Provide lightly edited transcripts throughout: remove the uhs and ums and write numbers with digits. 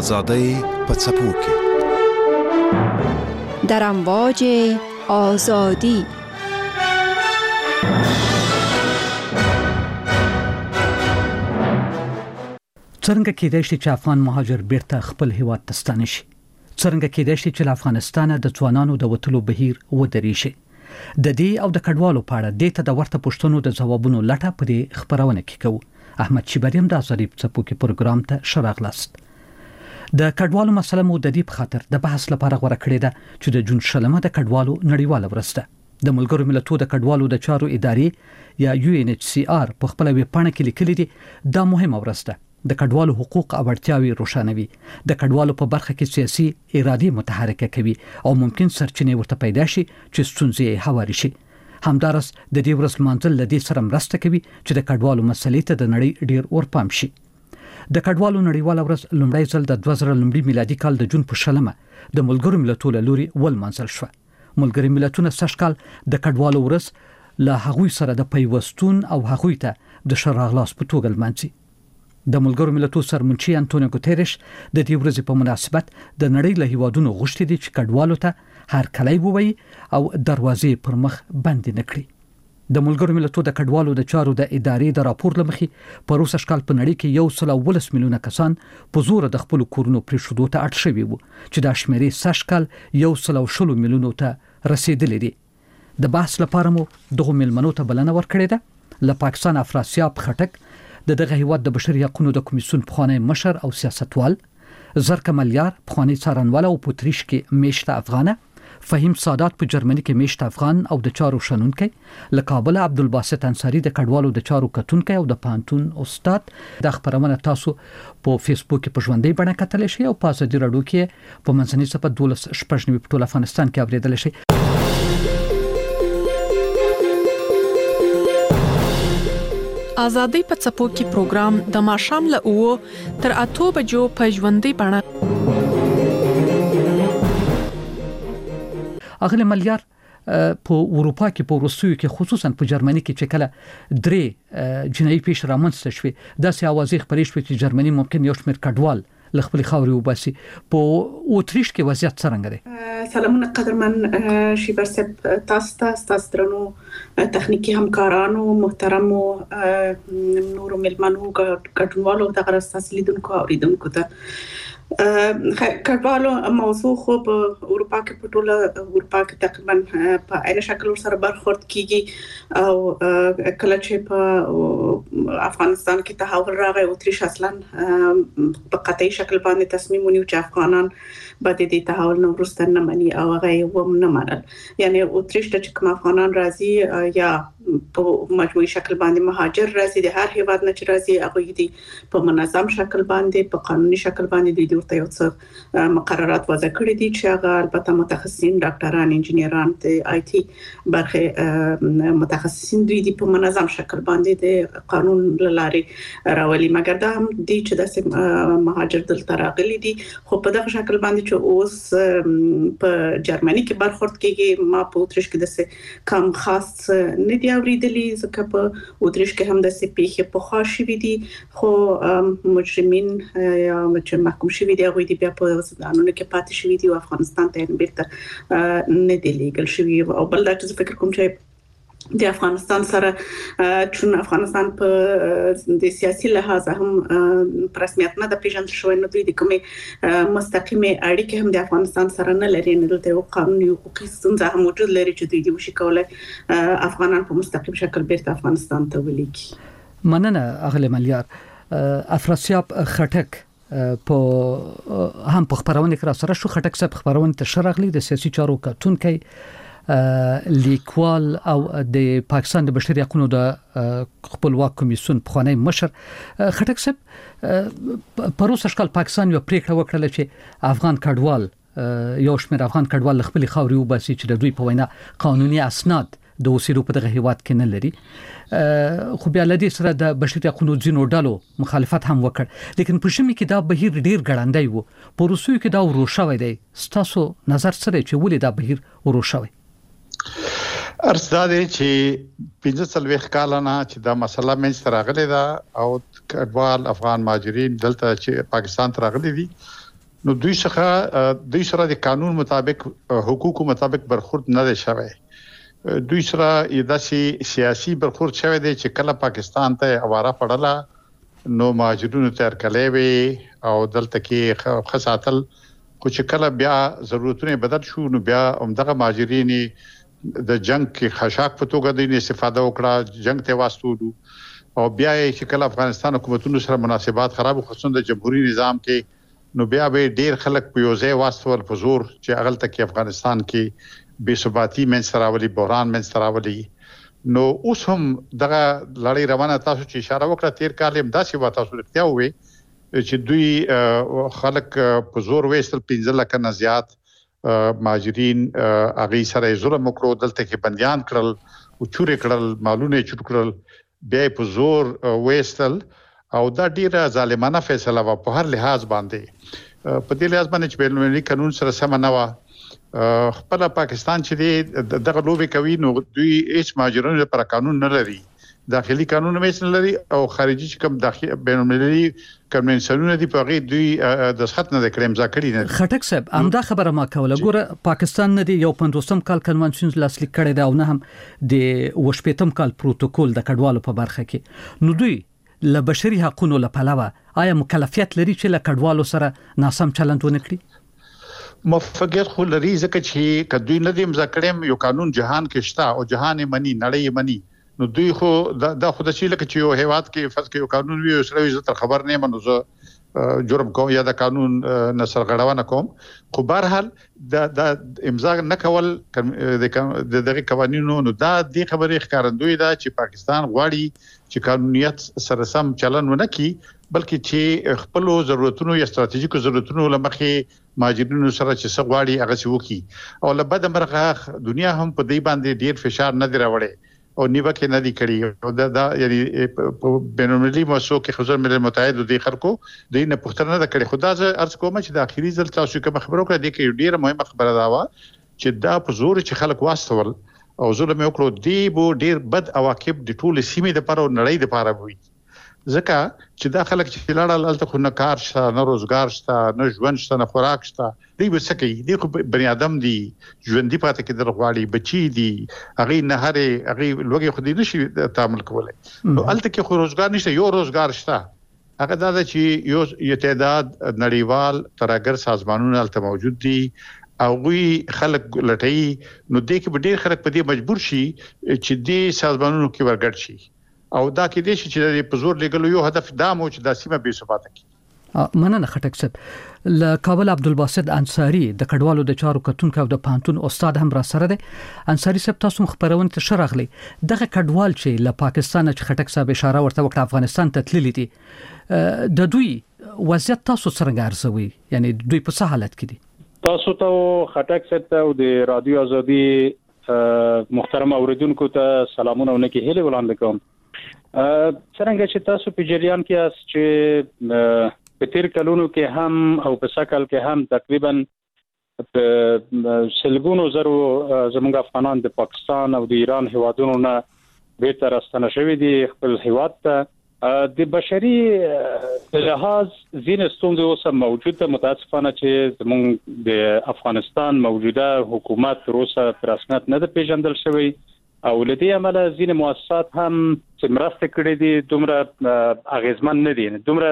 آزادی په څپو کې در امواج آزادی. څنګه کېدای شي چې افغان مهاجر بیرته خپل هیواد ته ستانه شي؟ څنګه کېدای شي چې افغانستان د ځوانانو د وټلو بهیر ودرې شي؟ د دې او د کډوالو په اړه د ته د ورته پوښتنو د ځوابونو لټه په دې خبرونه کې کوو. احمد شیبریم د ازادي څپو کې پروګرام ته شراغلاست. د کډوالو مسله مو د دې په خاطر د بحث لپاره غوړه کړې ده چې د جون شلمه د کډوالو نړیواله ورځ ده. د ملګرو ملتونو د کډوالو د چارو ادارې یا UNHCR په خپل ویب پاڼه کې لیکلي دي دا مهمه ورځ ده. د کډوالو حقوق او اړتیاوې روښانوي، د کډوالو په برخه کې سیاسي ارادې متحرکه کوي او ممکن سرچینې ورته پیدا شي چې ستونزې هواري شي. همدارس د دې ورځ منځل لدې سره مرسته کوي چې د کډوالو مسلې ته د نړۍ ډیر ورپام شي. د کډوالو نړیواله ورځ لومړی ځل د 2000 میلادي کال د جون په شلمه د ملګرو ملتونو لوري ولمنځل شو. ملګرو ملتونو سږکال د کډوالو ورځ له هغوی سره د پیوستون او هغوی ته د شراغلاس په توګه لمانځي. د ملګرو ملتونو سرمنشي انټونیو ګوتيريش د دې ورځې په مناسبت د نړۍ له هیوادونو غوښتي دي چې کډوالو ته هر کلی ووي او دروازې پر مخ بند نه کړي. د ملګرو ملتونو د کډوالو د چارو د ادارې د راپور لمخې په روسي شکل په نړۍ کې 1.1 میلیونه کسان په زور د خپل کورونو پرې شودو ته اړ شوي وو چې د شمیرې سشکل 1.0 میلیونو ته رسیدلې دي. د بحث لپاره مو دغه ملمنو ته بلنه ورکړې ده. له پاکستان افراسیاب خټک دغه هیواد د بشري حقوقو د کمیسیون پخوانی مشر او سیاستوال، زرکه ملیار پخوانی څارنوال او پوتریش کې میشته افغانه، فهیم سادات په جرمني کې میشته افغان او د چارو شنونکي، له کابل عبدالباسط انصاری د کډوالو د چارو کتونکي او د پانتون استاد. د خبرونه تاسو په فیسبوک کې په ژوندۍ بڼه کتلی شئ او په ازادي راډیو کې په منځنۍ صفحه 12 په ټول افغانستان کې اوریدل شئ. آزادی په څپو کې پروګرام د ماښام له 9 تر 8 بجو په ژوندۍ بڼه. اغلی ملیار په اروپا کې په روسیو کې خصوصا په جرمني کې چې کله درې جنایي پیښې رامنځته شوې داسې اوازې خپرې شوې چې جرمني ممکن یو شمېر کډوال له خپل خاورې وباسي. په اوتریش کې وضعیت څنګه دی؟ سلامونه قدرمن شیبر صاحب، تاسو درنو تخنیکی همکارانو، محترمو نورو ملمنو، ګډونوالو، دغه تاسو لیدونکو او اوریدونکو ته کډوالو موضوع خو په اروپا کې په ټوله اروپا کې تقریبا په عین شکل سره برخورد کیږي او کله چې په افغانستان کې تحول راغی اوتریش اصلا په قطعي شکل باندې تصمیم ونیو چې افغانان باید د تحول نو وروسته نه مني او هغه و نه منل. یعنی اوتریش ته چې کوم افغانان راځي یا په مجموعي شکل باندې مهاجر راځي، د هر هیواد نه چې راځي هغه دي په منظم شکل باندې په قانوني شکل باندې د ورته یو څه مقررات وضع کړی دي چې هغه البته متخصصین، ډاکټران، انجینران، د IT برخه متخصصین دوی په منظم شکل باندې د قانون لارې راولي. مګر دا هم دي چې د مهاجر دلته راغلي دي خو په دغه شکل باندې چې اوس په جرمني کې برخورد کیږي. ما په اوتریش کې د کم خاص نه دی اوریدلی ځکه په اوتریش کې هم د پیښې په خاص شوي دي خو مجرمین یا محکوم شوي دي هغوی بیا په زندانونو کې پاتې شوي دي او افغانستان ته بیرته نه دی لیږل شوي. او بل دا چې فکر کوم چې د افغانستان سره چون افغانستان په د سیاسي لحاظ هم په رسمیت نه د پیژندل شوی، نو دوی د کومې مستقیمه اړیکې هم د افغانستان سره نه لري. نه دلته یو قانوني حقوقي ستونزه هم موجود لري چې دوی وشي کولای افغانان په مستقیم شکل بیرته افغانستان ته ولیږي. مننه اغلی ملیار. افراسیاب خټک په هم په خبرونه کې را سره شو. خټک صاحب خبرونه ته شرغلی د سیاسي چارو کتونکي، لیکوال او د پاکستان د بشري حقوقو د خپلواک کمیسیون پخوانی مشر. خټک صاحب په روسي شکل پاکستان یو پریکړه وکړه چې افغان کډوال یو شمېر افغان کډوال خپل خاوري وباسي چې د دوی په وینا قانوني اسناد د اوسېدو په دغه هیواد کې نه لري. خو بیا لدې سره د بشري حقوقو ځینو ډلو مخالفت هم وکړ، لیکن په شمه کې دا بهیر ډیر ګړندی وو. په روسیو کې دا وروشوي دی. ستاسو نظر سره چې ولې دا بهیر وروشوي؟ ارزاده چې 15 کال نه چې دا مسله منځ راغلی دا او کډوال افغان مهاجرین دلته چې پاکستان ته راغلي دي نو دوی سره د قانون مطابق حقوقو مطابق برخورد نه شوی. دوی سره داسې سیاسي برخورد شوی دی چې کله پاکستان ته اواره پړله نو مهاجرونو ته ارکلې وي او دلته کې خاصاتل خو چې کله بیا ضرورتونه بدل شو نو بیا همدغه مهاجرین د جنگ کې خشاک په توګه د استفاده وکړه، جنگ ته واستولو او بیا چې کله افغانستان حکومتونو سره مناسبات خراب خصوصا د جمهوریت نظام کې نو بیا به ډیر خلک په یو ځای واستول په زور چې اغل تک افغانستان کې بې ثباتی من سراولي، بحران من سراولي. نو اوس هم دغه لړۍ روانه. تاسو چې اشاره وکړه تیر کال هم داسې و، تاسو رښتیا وې چې دوی خلک په زور وېستل، 15 لک نه زیات مهاجرین هغه سره ظلم وکړو، دلته کې بنديان کړل او چورې کړل، مالونه چور کړل، بیا په زور وېستل او دا ډیره ظالمانه فیصله و په هر لحاظ باندې. په دې لحاظ باندې چې بین‌المللي قانون سره سم نه و. خپل پاکستان چې دغه لوبي کوي نو دوی هیڅ مهاجرونو لپاره قانون نه لري، داخلي قانون هم نه لري او خارجي چې کوم داخلي بین‌المللي کنونسیونونه دي په غي دوی د سخت نه کړم ځکړي نه. خټک صاحب همدا خبره ما کوله. ګوره پاکستان نه دی یو 50م کال کنونسیون لاسلیک کړی دا او نه هم د وشپېتم کال پروتوکول د کډوالو په برخه کې. نو دوی له بشري حقوقو له پلوه آیا مکلفیت لري چې له کډوالو سره ناسم چلند ونه کړي؟ موافقت خو لري ځکه چې کدوې نه دي مذاکرې یو قانون جهان کې شته او جهان یې مني، نړۍ یې مني. نو دوی خو دا خو د شي لکه چې یو هیواد کې فرض کې یو قانون وي او سره عزت خبر نه منو زه جرم کوم یا د قانون نصر غړونه کوم. خو بهرحال دا امضا نه کول د دغه قوانینو نو دا د خبرې ښکارندوی دا چې پاکستان غواړي چې قانونیت سره سم چلن ونه کړي، بلکې چې خپل ضرورتونو یا ستراتیژیکو ضرورتونو لمخې مهاجرینو سره چې څه غواړي هغه څه وکړي. او لبد مرغه دنیا هم په دې باندې ډیر فشار نه دی راوړی او نیوکه نه دي کړی او دا یعنی بین‌المللي موسسو کې خزر ملل متحد د خلکو د نه پښتنه نه کړي. خدا ز ارز کوم چې د اخیری ځل تاسو کوم خبرو کړه د کې ډیره مهمه خبره دا و چې دا په زور چې خلک واستول او ظلم وکړو دی بو ډیر بد عواقب د ټول سیمې د پر او نړۍ د پاره وي. ځکه چې دا خلک چې لاړل الته خو نه کار شته، نه روزګار شته، نه ژوند شته، نه خوراک شته، دوی به څه کوي؟ دوی خو بني ادم دي، ژوندۍ پاتې کېدل غواړي، بچي دي، هغه نه هغه لوګي خو دې نشي تعامل کولای. نو الته کې خو روزګار نشته، یو روزګار شته هغه دا چې یو تعداد نړیوال ترهګر سازمانونه الته موجود دي او وی خلک لټي. نو دې کې به ډېر خلک په دې مجبور شي چې دې سازمانونو کې ورګډ شي او دا کې دې چې په زور لګلو یو هدف دا مو چې د سیمه بې ثباته کی. مننه خټک صاحب. له کابل عبدالباسط انصاری د کډوالو د چارو کتونکو او د پانتون استاد هم را سره دی. انصاری صاحب تاسو خبرونه ته شرغلی دغه کډوال چې له پاکستان چې خټک صاحب اشاره ورته وکړه افغانستان ته تللی دي د دوی وضعیت تاسو څنګه ارزوي؟ یعنی دوی په څه حالت کې دي؟ تاسو ته خټک صاحب او د رادیو ازادي محترم اوریدونکو ته سلامونه ونکي هله وړاندې کوم. څنګه چې تاسو په جریان کې اس چې په تیر کلونو کې هم او په سکل کې هم تقریبا په سلګونو زرو زموږ افغانان د پاکستان او د ایران هیوادونو نه بیرته راستنه شوي دي خپل هیواد ته. د بشري لحاظ ځینې ستونزې اوس هم موجوده، متاسفانه چې زموږ د افغانستان موجوده حکومت روسه په رسمیت نه ده پیژندل شوی او لدی عمله ځینې مؤسسات هم چې مرسته کړې دي دومره اغیزمن نه دي، دومره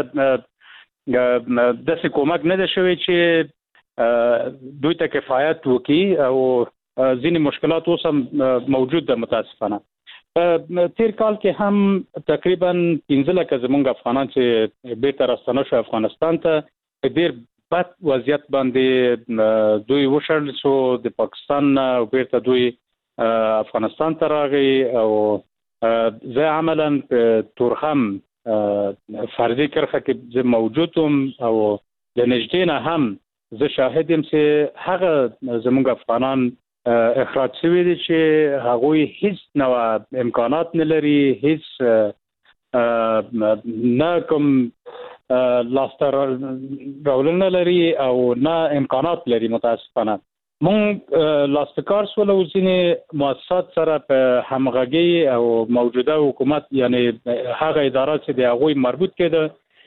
داسې کومک نه ده شوی چې دوی ته کفایت وکړي او ځینې مشکلات اوس هم موجود ده متاسفانه. تیر کال کې هم تقریبا 15 لک زموږ افغانان چې بیرته راستنه شو افغانستان ته ډیر بد وضعیت باندې دوی وشړل شو د پاکستان او بیرته دوی افغانستان ته راغی او زه عملا تورخم فرضي کرخه کې زه موجودم او د نږدې نه هم زه شاهد یم چې هغه زموږ افغانان اخراج شوی دي چې هغوی هیڅ نو امکانات نه لري، هیڅ نه کوم لاستر راولن لري او نه امکانات لري. متاسفانه مونږ لاستکار سول او ځینې مؤسسات سره په همغږي او موجوده حکومت یعنی هغه ادارات چې د هغوی مربوط کېده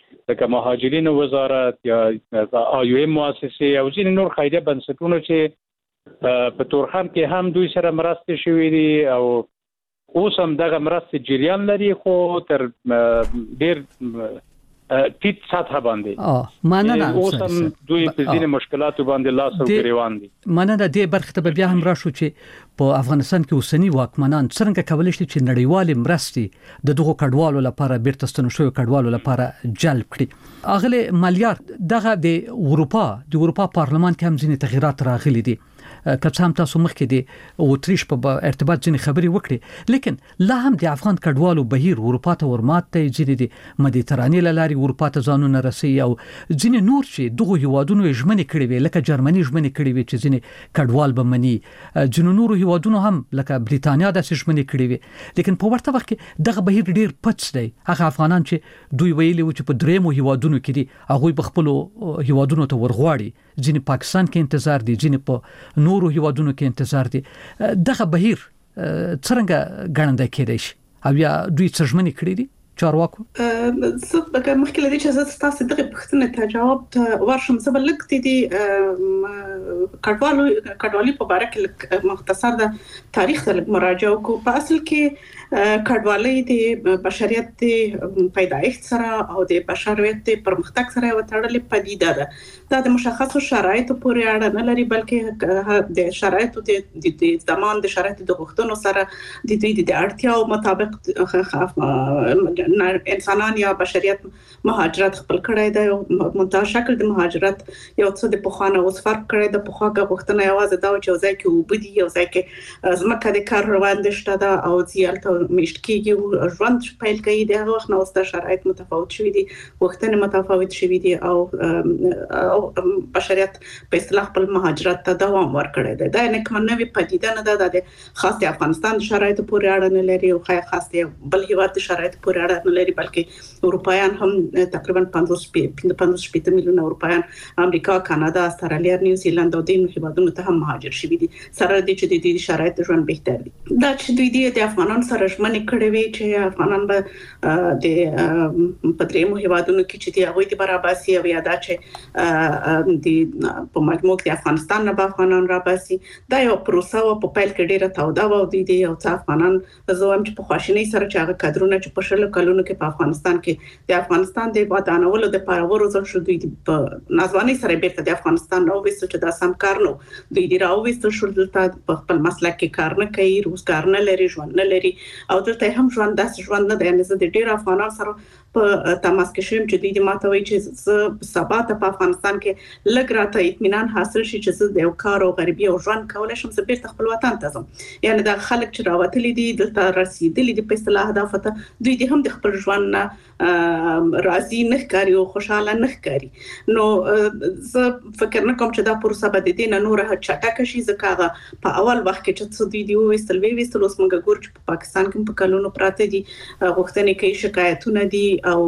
لکه مهاجرینو وزارت یا IOM مؤسسه او ځینې نور خیریه بنسټونه چې په تورخم کې هم دوی سره مرستې شوې دي او اوس هم دغه مرستې جریان لري خو تر ډېر ټیټ سطح باندې مننه اوس هم دوی په ځینې مشکلاتو باندې لاس او ګریوان دي. مننه د برخه ته بیا هم راشو چې په افغانستان کې اوسنی واکمنان څنګه کولای شي چې نړیوال مرستې د دغو کډوالو لپاره بیرته ستنو شوی کډوالو لپاره جلب کړي. اغله مالیار دغه د اروپا پارلمان کې هم ځینې تغیرات راغلي دي که څه هم تاسو مخکې د اوتریش په ارتباط ځینې خبرې وکړي لیکن لا هم د افغان کډوالو بهیر اروپا ته ورمات ته ځینې د مدیترانې لاري اروپا ته ځانونه رسي او ځینې نور چې دغه هیوادونو ژمنې کړې وي لکه جرمني ژمنې کړې وي چې ځینې کډوال به مني ځینې نور هیوادونو هم لکه بریتانیا د ژمنې کړې وي لیکن په ورته وخت کې دغه بهیر ډیر پټ دی. هغه افغانان چې دوی ویلي و چې په درېمو هیوادونو کې دي هغه په خپل هیوادونو ته ورغواړي ځینې پاکستان کې انتظار دي ځینې په نورو هیوادونو کې انتظار دي. دغه بهیر څنګه ګڼل کېدای شي او یا دوی څه ژمنې کړې دي چارواکو؟ صدق مخکې لدی چې زه تاسو دغه پوښتنه ته جواب ورشم زه بلک دي کډوالي په اړه کې مختصر د تاریخ ته مراجعه وکړو. په اصل کې کډوالي د بشریت د پیدایښت سره او د بشریت د پرمختګ سره وتړلې پدیده ده. دا د مشخصو شرایطو پورې اړه نه لري بلکې د شرایطو د زمان د شرایطو د غوښتنو سره د دوی د اړتیاو مطابق انسانان یا بشریت مهاجرت خپل کړی دی او منتها شکل د مهاجرت یو څه د پخوانه اوس فرق کړی د پخواګه غوښتنه یوازې دا چې ځای کې وبدي یو ځای کې زمکه د کار روان دي شته دا او زیالته مشت کېږي ژوند پیل کوي د هغه وخت نو ست شرایط متفاوت شوي دي غوښتنې متفاوت شوي دي او بشریت په اصطلاح خپل مهاجرت ته دوام ورکړی دی. دا نه کوم نوې پدیده نه ده د خاص د افغانستان شرایط پورې اړه نه لري او خاص د بل هیواد شرایط پورې اړه نه لري بلکې اروپایان هم تقریبا 55 میلیون اروپایان امریکا کانادا استرالیا نیوزیلند او د هیوادونو ته هم مهاجر شوي دي سره د چې د دې شرایط ژوند بهتر دي. دا چې دوی د افغانانو سره ژمنې کړې وي چې افغانان به د پدریمو هیوادونو کې چې دی هغه د برابرسي او یا دا چې د په مجموع کې افغانستان نه به افغانان راباسي دا یو پروسه او په پیل کې ډیره توده و د دې او څه افغانان زوم چې په خواشینی سره چې هغه کادرونه چې په شل کلونو کې په افغانستان کې د افغانستان د ودانولو د پارورو ځل شو دوی په نازواني سره بیرته د افغانستان نو وستو چې دا سم کار نو دوی دی راوستو شو دلته په خپل مسلک کې کار نه کوي روزګار نه لري ژوند نه لري او دلته هم ژوند داسې ژوند نه دی نه زه د ډیر افغانانو سره په تماس کې شوم چې دوی د ماته وایي چې سبا ته په افغانستان کې لږ راته اطمینان حاصل شي چې زه د یو کار او غریبي او ژوند کولای شم زه بیرته خپل وطن ته ځم. یعنی دا خلک چې راوتلي دي دلته رسیدلي دي په اصطلاح هدف ته دوی د هم د خپل ژوند راضي نه ښکاري او خوشاله نه ښکاري. نو زه فکر نه کوم چې دا پروسه به د دې نه نور چټک شي ځکه هغه په اول وخت کې چې څه دوی ویستل اوس موږ ګورو چې په پاکستان کې په کلونو پراته دي غوښتنې کوي شکایتونه دي او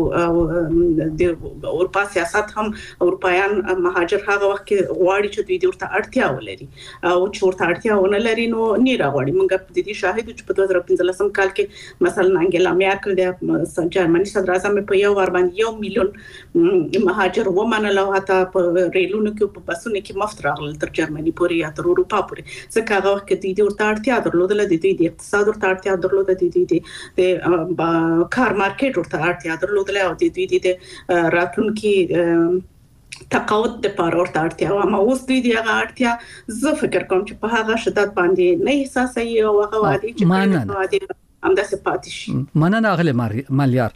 د اروپا سیاست هم اروپایان مهاجر هغه وخت کې غواړي چې دوی ورته اړتیا ولري او چې ورته اړتیا ونه لري نو نه راغواړي. موږ په دې شاهد چې په 2015 کال کې مثلا انګلا میرکل د جرمني صدر اعظم په یو ور باندې 1 میلیون مهاجر ومنل او حتی په ریلونو کې په بسونو کې مفت راغلل تر جرمني پورې یا تر اروپا پورې ځکه هغه وخت کې دوی ورته اړتیا درلوده د دوی د اقتصاد ورته اړتیا درلوده د دوی د کار مارکیټ ورته اړتیا درلوده او د دوی د راتلونکي تقاعد د پاره ورته اړتیا او ما اوس دوی دغه اړتیا زه فکر کوم چې په هغه شدت باندې نه احساسي او هغه وادي چې هم د سپاتې شي. مننه غلې مالیار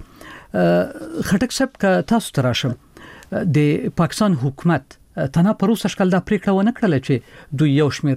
خټک صاحب که تاسو تراشم د پاکستان حکومت تنها پروسه شکل دا پریکړه ونه کړل چې دوی یو شمیر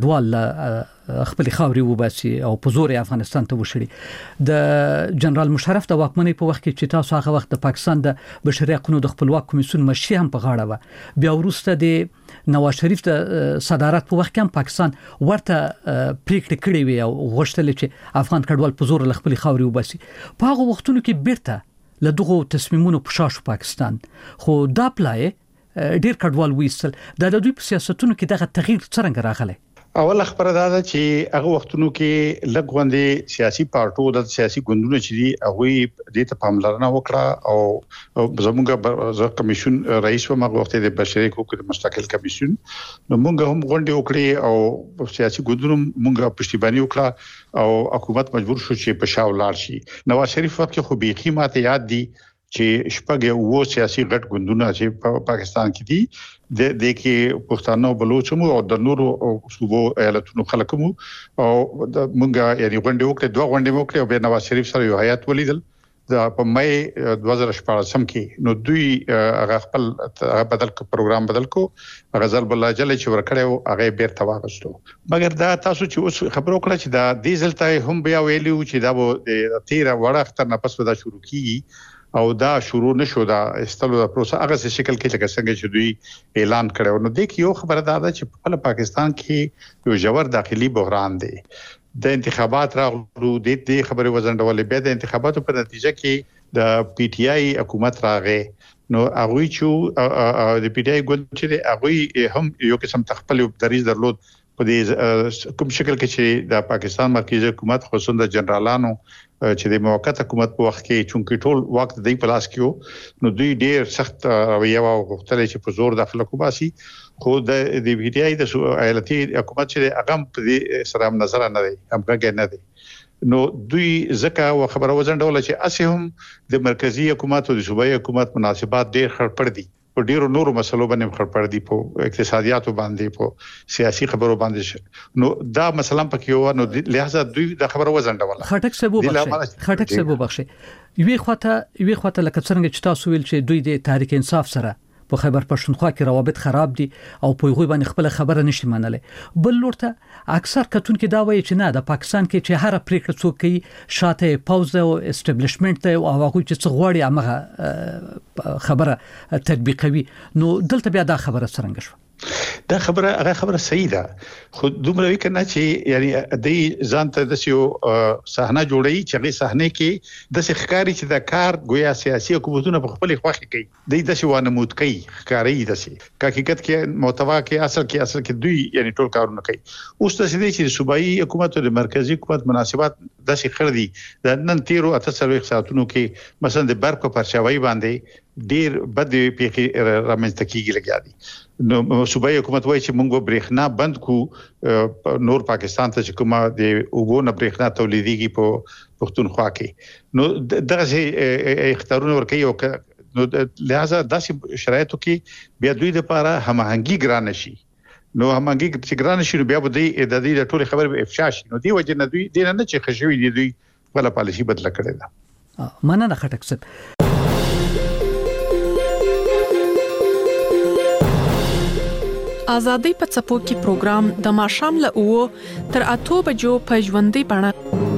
کډوال خپل خاوري وباسي او په زور افغانستان ته وشړي. د جنرال مشرف د واکمنۍ په وخت کې چې تاسو هغه وخت د پاکستان د بشري حقوقو د خپلواک کمیسیون مشري هم په غاړه و بیا وروسته د نواز شریف د صدارت په وخت کې هم پاکستان ورته پریکړه کړې وي او غوښتل چې افغان کډوال په زور خپل خاوري وباسي. په هغه وختونو کې بیرته له دغه تصمیمونو په شاش پاکستان خو دا پلای ډیر کډوال وېستل د دوی په سیاستونو کې دغه تغییر څنګه راغلی؟ اول خبره دا چې هغه وختونو کې لګوندې سیاسي پارټو د سیاسي ګوندونو چې دي هغه د ته پاملرنه وکړه او زموږ کمیشن رئیس و مغه وخت د بشري حقوقو د مستقل کمیشن نو موږ هم غونډه وکړې او سیاسي ګوندونو موږ پښتیبانی وکړه او حکومت مجبور شو چې په شاو لاړ شي نواز شریف وخت کې خو بيخي ماته یاد دي چې شپږ وو سیاسي غټ ګوندونه چې په پاکستان کې دي د کې پښتانه بلوچمو او د نورو صوبو ایالتونو خلکمو او مونږه یعنی غونډه وکړه دوه غونډه وکړه او به نواز شریف سره یو حیات ولیدل د په مې 2014 کې نو دوی هغه خپل بدل کو پروګرام بدل کو غزل بالله جل چې ورکړیو هغه بیرته واغستو مګر دا تاسو چې اوس خبرو کړه چې دا ډیزل ته هم بیا ویلو چې دا به د 13 وړه اختر نه پس ودا شروع کیږي او دا شروع نشو دا استلو دا پروسه هغه څه شکل کې لکه څنګه چې دوی اعلان کړو نو د یو خبره دا ده چې په پاکستان کې یو جوړ داخلي بحران دی د انتخابات راغلو د دې خبره وزندولې به د انتخاباتو په نتیجه کې د پی ټ آی حکومت راغې نو هغه چې د پی ټ آی ګوند چې هغه هم یو قسم تخپل دریز درلود په دې کوم شکل کې چې د پاکستان مرکزی حکومت خصوصا د جنرالانو چې د موقت حکومت په وخت کې چونکی ټول وخت د پلاس کېو نو دوی ډېر سخت رویه او غوښتل چې په زور داخله کوباسي خو د بي ټي آی د ایالتي حکومت چې هغه په دې سره نظر نه دی همغه نه دی نو دوی ځکه خبره وزندول چې اسهم د مرکزی حکومت او د صوبایي حکومت مناسبات ډېر خړپړ دي په ډیرو نورو مسلو باندې خړپړ دي په اقتصادیاتو باندې په سیاسي خبرو باندې نو دا مثلا پکې و نو لہذا دوی د خبرو وزندول خټک سبو بخښي یوه خواته لکه څنګه چې تاسو ویل چې دوی د تحریک انصاف سره په خیبر پښتونخوا کې روابط خراب دي او په هغه باندې خپل خبره نشي منلې بل لورته اکثر کتونکو دا وایي چې نه د پاکستان کې چې هر پریکړه څوک کوي شاته پاوز او اسټابلیشمنت او هغه چې څه غواړي هغه خبره تطبیقوي نو دلته بیا دا خبره څنګه شو دا خبره صحیح ده خو دومره وی کنه چې یعنی د ځان ته د یو صحنه جوړی چې هغه صحنه کې د ښکاری چې د کار گویا سیاسي حکومتونه په خپل خوخي کوي د شوانه مود کوي ښکاری د سي حقیقت کې محتوا کې اصل کې دوی یعنی ټول کارونه کوي اوس د سې چې صوبایي حکومت او د مرکزی حکومت مناسبات د شي خردي د نن 13 ساعتونو کې مثلا د برق په پرچاوي باندې ډیر بد پیخي رامنځته کیږي لګیا دي نو صوبایي حکومت وایي چې موږ برېښنا بند کو نور پاکستان ته چې کومه د وګونه برېښنا تولیديږي په پښتونخوا کې نو دغه اختیارونه ورکوي او نو لہذا داسې شرایطو کې بیا دوی لپاره هماهنګي ګران شي نو هماهنګي چې ګران شي بیا به د دې ټول خبره به افشا شي نو دی وجه نه دوی د نه چې خشوي دي دوی بل پالیسي بدل کړي ده مننه خټک صاحب آزادۍ په څپو کې پروګرام د ماښام له 9 تر 8 بجو په ژوندۍ بڼه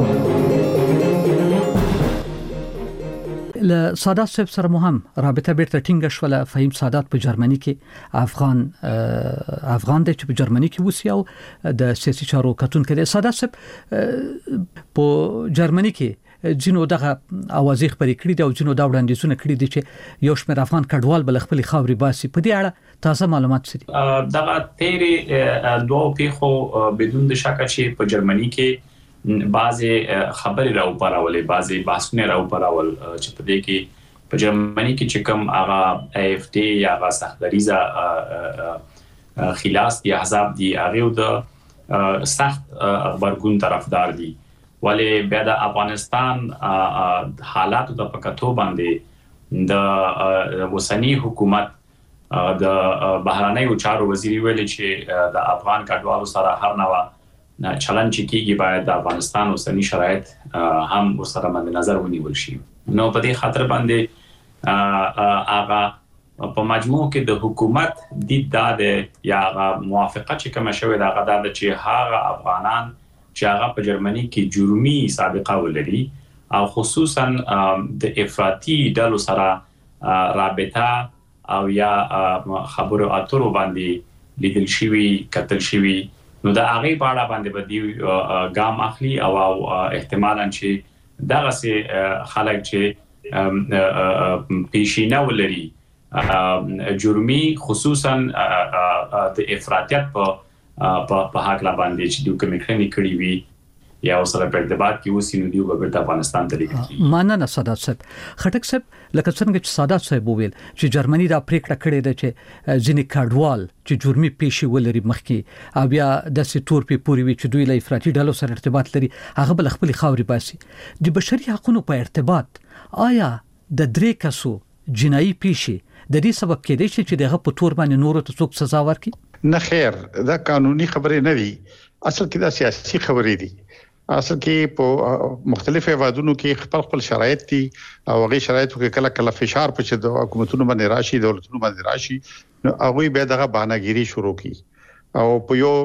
له سادات صاحب سره مهم رابطه بیرته ټینګه شوله فهیم سادات په جرمني کې افغان د په جرمني کې وسی او د سیاسي چارو کتونکو د سادات صاحب په جرمني کې جنو دغه اوازې خبرې کړې دي او جنو دا وړاندیزونه کړې دي چې یو شمېر افغان کډوال بل خپل خاوري باسي په دې اړه تازه معلومات څه دي دغه تیری دوه پیخو بدون د شک چې په جرمني کې بعضی خبرې راو پراولې بعضی بحثونه راو پراول چې په دې کې په جرمني کې چې کوم هغه اف ډي یا هغه سختریزه خلاص دي احزاب دي هغه د سخت خبرګون طرفدار دي ولی بیا د افغانستان حالات د پکاتو باندې د وسنی حکومت د بهرنیو چارو وزیر ویل چې د افغان کډوالو سره هر نوع چلن چې کیږي باید د افغانستان وسنی شرایط هم ورسره مد نظر ونیول شي نو په دې خاطر باندې هغه په مجموع کې د حکومت د داده یا موافقه چې کوم شوی دا غدا چې هغه افغانان چې هغه په جرمني کې جرمي سابقه ولري او خصوصا د افراطي ډلو سره رابطه او یا خبرو اترو باندې لیدل شوی کتل شوی نو دا هغه په اړه باندې بدی ګام اخلي او احتمالاً چې دغه سي خلک چې پیشینه ولري جرمي خصوصا د افراطیت په په حق لا باندې چې دوی کوم کړنی کړی وي یا سره په ارتباط کې وسینو دی وګړه افغانستان ته لیږي ماننه سادات صاحب خټک صاحب لکه څنګه چې سادات صاحب وویل چې جرمني دا پریکړه کړې ده چې ځینې کډوال چې جرمي پیښې ولري مخکې او بیا د سټور په پوری وی چې دوی له افراطي ډلو سره ارتباط لري هغه بل خپل خاوري باسي د بشري حقوقو په ارتباط آیا د درې کسو جنایي پیښې د دې سبب کېدای شي چې دغه په تور باندې نور ته څوک سزا ورکړي نه خیر دا قانوني خبرې نه دي اصل کې دا سیاسي خبرې دي اصل کې په مختلفو هیوادونو کې خپل شرایط دي او هغه شرایطو کې کله کله فشار په د حکومتونو باندې راشي دولتونو باندې راشي نو هغه به دغه بهانهګيري شروع کی او په یو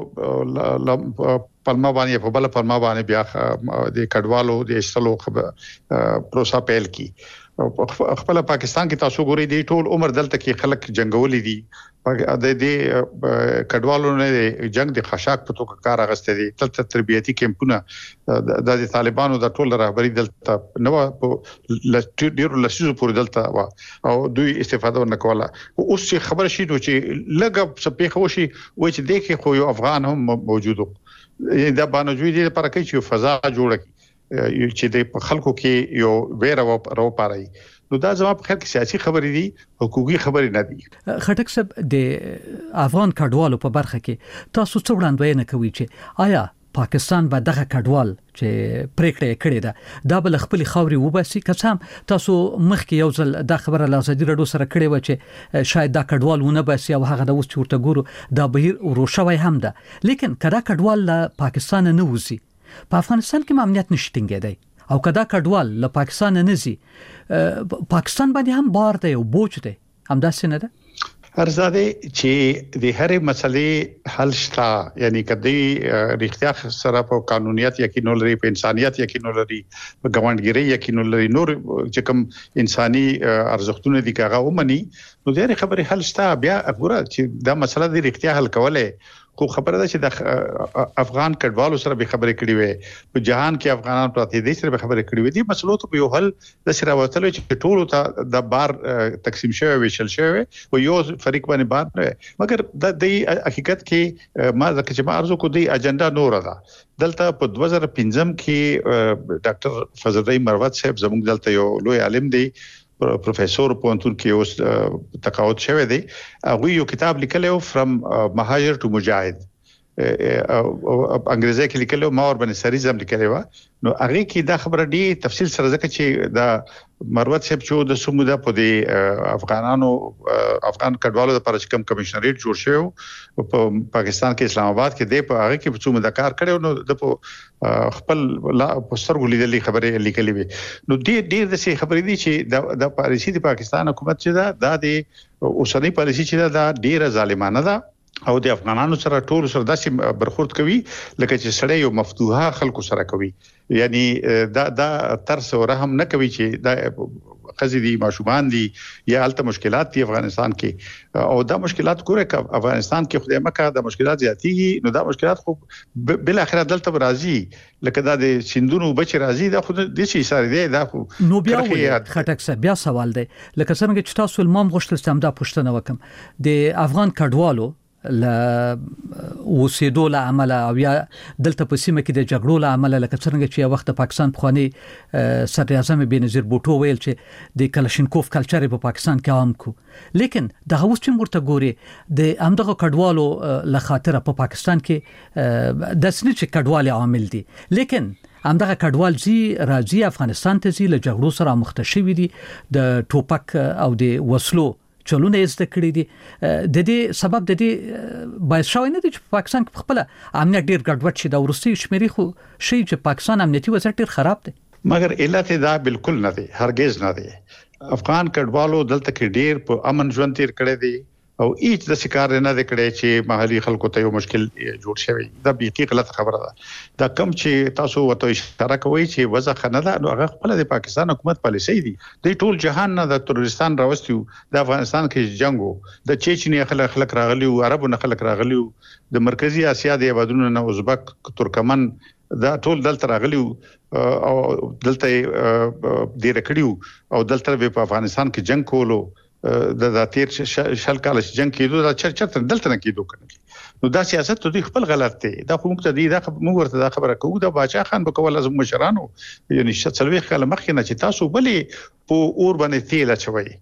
پلمه باندې په بل پلمه باندې بیا د کډوالو د استلو پروسه پیل کی خپل پاکستان کې تاسو ګورئ دی ټول عمر دلته کې خلک جنگولې دي د دې کډوالو نه جنگ د خشاک په توګه کار اغسته دي تل تربیتي کیمپونه د طالبانو د ټول رهبری دلته نو په ډیرو لسیزو پورې دلته او دوی استفاده ونکوله اوس چې خبر شي نو چې لګ سپېخ وشي و چې دغه خو یو افغان هم موجودو دا باندې دې لپاره کې چې فضا جوړه کی چې د خلکو کې یو ویره راو پاري نو دا زما په خیر کې سیاسي خبرې دي حقوقي خبرې نه دي خټک صاحب د افغان کډوالو په برخه کې تاسو څه وړاندوینه کوي چې آیا پاکستان به دغه کډوال چې پریکړه کړې ده دا بل خپل خاوري وباسي کسام تاسو مخکې یو ځل دا خبره لازمي رډو سره کړې و چې شاید دا کډوال ونه باسي او هغه د اوس چورته ګورو دا بهیر وروشوي هم ده لیکن کدا کډوال له پاکستان نه وځي په افغانستان کې امنیت نشټینګېدی او کدا کډوال له پاکستان نه نزي پاکستان باندې هم بار دی او بوج دی هم داسې نه ده ارزاده چې د هرې مسلې حل شته یعنی کدی اړتیا سره په قانونیت یقین لري په انسانيت یقین لري په ګوندګری یقین لري نور چې کوم انساني ارزښتونه دي کاغه ومني نو د خبرې حل شته بیا وګوره چې دا مسله د اړتیا حل کوله خو خبره ده چې د افغان کډوالو سره به خبرې کړې وي په جهان کې افغانان پراته دي سره به خبرې کړې وي دي مسلو ته یو حل د سره وتلو چې ټول ته د بار تقسیم شوی ویشل شوی او یو فریق باندې بار نه مګر د حقیقت کې ما ځکه چې ما ارزو کو دی اجنډا نور ده دلته په 2015 کې ډاکټر فضل الرحیم مروت صاحب زموږ دلته یو لوی عالم دی پروفیسور پونتون کې اوس تقاعد شوی دی هغه یو کتاب لیکلو فرام مهاجر ټو مجاهد انګریزي کې لیکلو ما ور باندې سریزم لیکلو نو هغه کې دا خبره دی تفصیل سره ځکه چې دا مروت صاحب چې د سموده په دي افغان کډوالو لپاره چې کوم کمشنریټ جوړ شو په پاکستان کې اسلام آباد کې دی په هغه کې څومره کار کړو نو د خپل پوسټر غولیدلې خبره لیکلې وي نو ډېر د څه خبرې دي چې د پالیسي د پاکستان حکومت چې دا د اوسنۍ پالیسي چې دا ډېره ظالمانه ده او د افغانانو سره ټول سره داسې برخورد کوي لکه چې سړی یو مفتوحه خلکو سره کوي یعنی دا ترس او رحم نه کوي چې دا خزي دي ماشومان دي یا الته مشکلات دي افغانستان کې او دا مشکلات ګوره ک افغانستان کې خدای مکه د مشکلات زیاتېږي نو دا مشکلات خو بل اخر دلته راځي لکه دا د سندونو بچ راځي دا خو د شي سره دی دا خو نو بیا خټک صاحب بیا سوال دی لکه څنګه چې تاسو المام غوښتل سم دا پوښتنه وکم د افغان کډوالو ل وسیدو له عمله او یا دلته په سیمه کې د جګړو له عمله لکه څنګه چې یو وخت پاکستان خواني صدر اعظم بنظیر بوټو ویل چې د کلاشینکوف کلچر په پاکستان کې عام کو لیکن د هوس چې مرته ګوري د امدغه کډوالو له خاطر په پاکستان کې د سنې چې کډوالي عامل دي لیکن همدغه کډوال زی راځي افغانستان ته زی له جګړو سره مختشوي دي د ټوپک او د وسلو چلونه زده کړی دي د دې سبب د دې باید شوی نه دي چې پاکستان په خپل امنیت ډیر ګډوډ شي دا ورستي شمیري خو شي چې پاکستان امنیتي وضعیت ډیر خراب دی مګر علت دا بالکل نه دی هرگز نه دی افغان کډوالو دلته کې ډیر په امن ژوند تیر کړی دی او هیڅ د شکار نه د کړي چې محلي خلکو ته یو مشکل جوړ شوی دا بیخي غلط خبره ده دا کم چې تاسو وته اشاره کوي چې وضع خنه ده نو هغه خپل د پاکستان حکومت پالیسي دي د ټول جهان نه د تروریستان راوستیو د افغانستان کې جنگو د چچنی خلک راغلیو عربو نه خلک راغلیو د مرکزی اسیا د هیوادونو نه ازبک ترکمن دا ټول دلته راغلیو او دلته ډیر کړیو او دلته په افغانستان کې جنگ کولو د تیر شل کال جنگ کېدو دا چرته دلته نه کېدو کنه نو دا سیاست ته خپل غلط دی. دا خو موږ ته دی دا موږ ورته دا خبره کوو د باچا خان په کول لازم مشرانو یعنی 40 کال مخکې نه چې تاسو بلې په اور باندې تیل اچوي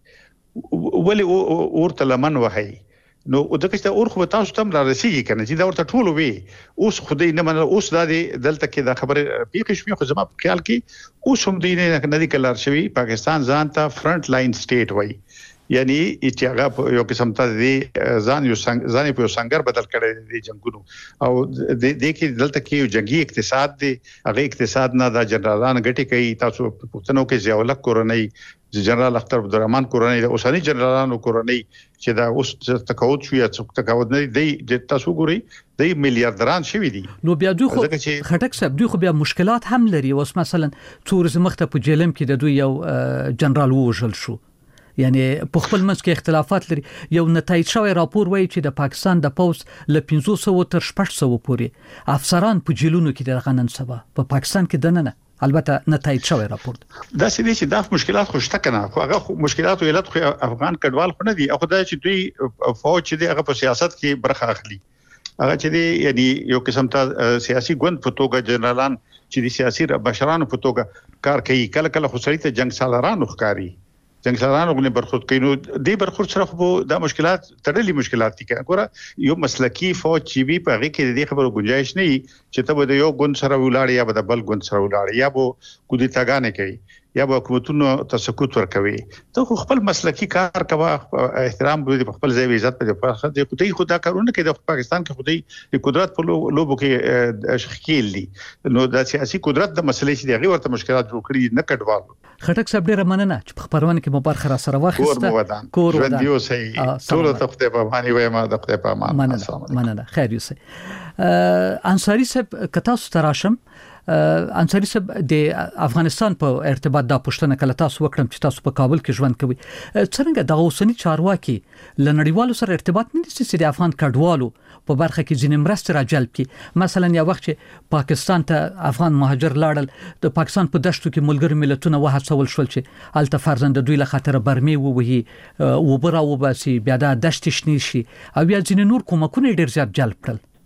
ولې اور ته لمن وهي نو دغه چې اور خو تاسو تم را رسیږي کنه چې دا ورته ټول وي اوس خدای نه منل اوس دا دلته کې دا خبره پیښ شوی خو زما په خیال کې اوس هم دی نه دی کلر شوی پاکستان ځان ته فرنٹ لاین سټیټ وای یعنی چې هغه یو قسم ته دی ځان په څنګه بدل کړي دي جنگونو او د کې دلته کې یو جنگي اقتصاد دی هغه اقتصاد نه دا جنرالان غټي کوي تاسو پښتنو کې ضیاءالله کورنۍ جنرال اختر عبدالرحمن کورنۍ د اوسنی جنرالانو کورنۍ چې دا اوس تقاعد شوی څوک تقاعد نه دی تاسو ګوري د میلیارډران شوی دي نو بیا دوی خو خټک صاحب دوی خو بیا مشکلات هم لري اوس مثلا تورزم مخته په جیلم کې د دوی یو جنرال وژل شو یعنی په خپل منځ کې اختلافات لري یو نتایج شوی راپور وایي چې د پاکستان د پوز ل 500 تر 600 پورې افسران په جیلونو کې د غنن سبا په پاکستان کې دننه البته نتایج شوی راپور دا چې دا مشکلات خوشته کنه خو هغه مشکلات ویلت خو افغان کډوال خو نه دي او خدای چې دوی فوج چې دی هغه په سیاست کې برخه اخلي هغه چې دی یعنی یو قسم ته سیاسي ګوند په توګه جنرالان چې د سیاسي بشرانو په توګه کار کوي کله کله خو سړی ته جنگ سالارانو ښکاری څنګه سلام غو نه برخود کینو دی برخود سره خو دا مشکلات تړلې مشکلات دي ګوره یو مسلکی فوج چې وی په هغه کې د خبرو گنجائش نه چې ته د یو ګوند سره ولاړ یا د بل ګوند سره ولاړ یا بو کو دي تاګانې کوي یا به حکومتونو تسکوت ورکوي ته خپل مسلکی کار کوا احترام به خپل ځای عزت په پخه دی خدای خدا کارونه کوي د پاکستان کې خدای د قدرت په لوبو کې شخکیل دي نو د سیاسي قدرت د مسلې چې دغه ورته مشکلات جوړ کړي نه کډوالو خټک صاحب ډیره مننه چې په خبرونه کې مو برخه را سره واخیسته کور ودان دیو سي ټول ته خدای په معنی وای ما د خدای په امان مننه خیر یوسه انصاری صاحب کتا ستراشم انصاری صاحب د افغانستان په ارتباط د پښتنه کله تاسو وکړم چې تاسو په کابل کې ژوند کوي څنګه د اوسنی چارواکي لنړیوالو سره ارتباط نه لري چې د افغان کډوالو په برخه کې ځینې مرستې را جلب کړي مثلا یو وخت چې پاکستان ته افغان مهاجر لاړل د پاکستان په دشتو کې ملګری ملتونه وهڅول شول چې الته فرزند دوی له خطر برمي ووهي وبرا وباسي بیا د دشت شنی شي او بیا ځینې نور کومکونه ډیر زیات جلب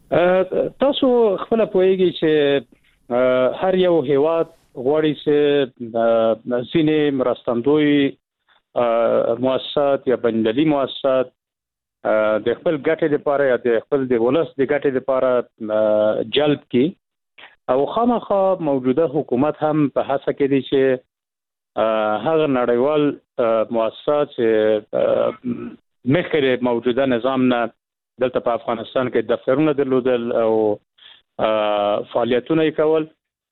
کړل تاسو خپل پوهیږئ چې هر یو هیواد غواړي چې ځینې مرستندوی مؤسسات یا بین‌المللي مؤسسات د خپل ګټې لپاره یا د خپل د ولس د ګټې لپاره جلب کړي او خامخا موجوده حکومت هم په هڅه کې دي چې هغه نړیوال مؤسسات چې مخکې موجوده نظام نه دلته په افغانستان کې دفترونه درلودل او فعالیتونه کول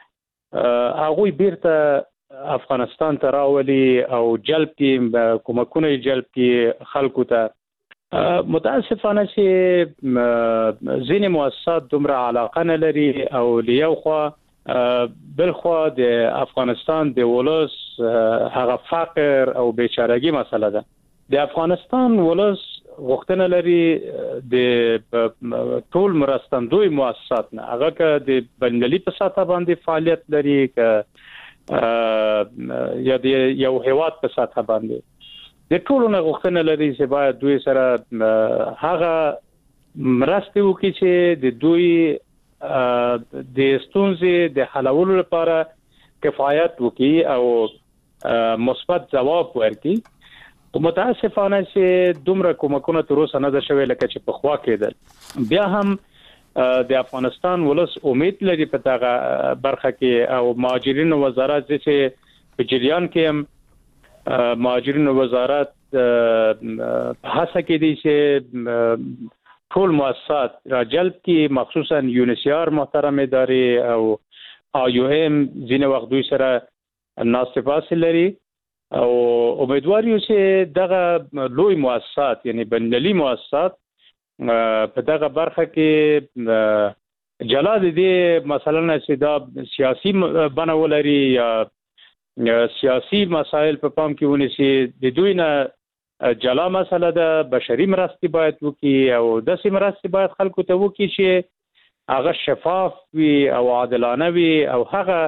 هغه بیرته افغانستان ته راولي او جلب کې کومکونه جلب کې خلکو ته متاسفانه چې ځینې مؤسسات دومره علاقه نه لري او لیوخوا بلخوا د افغانستان د ولس هغه فقر او بیچارهګي مسله ده د افغانستان ولس غوښتنه لري د ټول مرستندوی مؤسسات نه هغه که د بین‌المللي په سطح باندې فعالیت لري که یا د یو هیواد په سطح باندې د ټولو نه غوښتنه لري چې باید دوی سره هغه مرستې وکړي چې د دوی د ستونزې د حلولو لپاره کفایت وکړي او مثبت ځواب ورکړي متاسفانه چې دومره کومکونه تر اوسه نه ده شوی لکه چې په خوا کېدل بیا هم د افغانستان ولس امید لري په دغه برخه کې او مهاجرینو وزارت چې په جریان کې هم مهاجرینو وزارت هڅه کوي چې ټول مؤسسات را جلب کړي مخصوصا یونیسیار محترم ادارې او IOM ځینې وخت دوی سره ناستفاس لري او امیدوار یو چې دغه لوی مؤسسات یعنی بین‌المللي مؤسسات په دغه برخه کې جلا دي مثلا چې دا سیاسي بڼه ولري یا سیاسي مسایل په پام کې ونیسي د دوی نه جلا مسله ده بشري مرستې باید وکړي او د سیمه مرستې باید خلکو ته وکړي چې هغه شفاف وي او عادلانه وي او هغه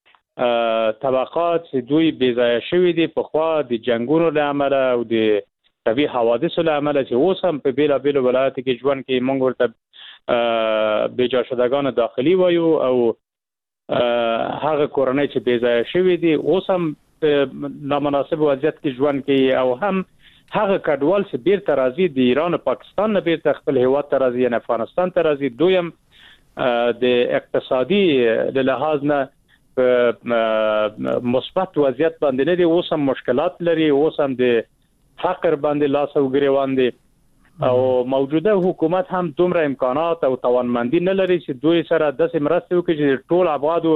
طبقات دوی بیځای شوی دي په خوا د جنگونو له امله او د طبي حوادثو له امله چې اوس هم په بیلابیل ولایتو کې ژوند کوي موږ ورته بېجا شدگان داخلي وایو او هغه کورنۍ چې بې ځای شوي دي اوس هم نامناسب وضعیت کې ژوند کوي او هم هغه کډوال چې بیرته راځي د ایران او پاکستان نه بیرته خپل هیواد ته راځي یا افغانستان ته راځي دویم د اقتصادي له لحاظ نه مثبت وضعیت باندې لري اوس هم مشکلات لري اوس هم د فقر باندې لاس او ګریوان دي او موجوده حکومت هم دومره امکانات او توانمندي نه لري چې دوی سره د مرستې وکړي چې ټول ابعاد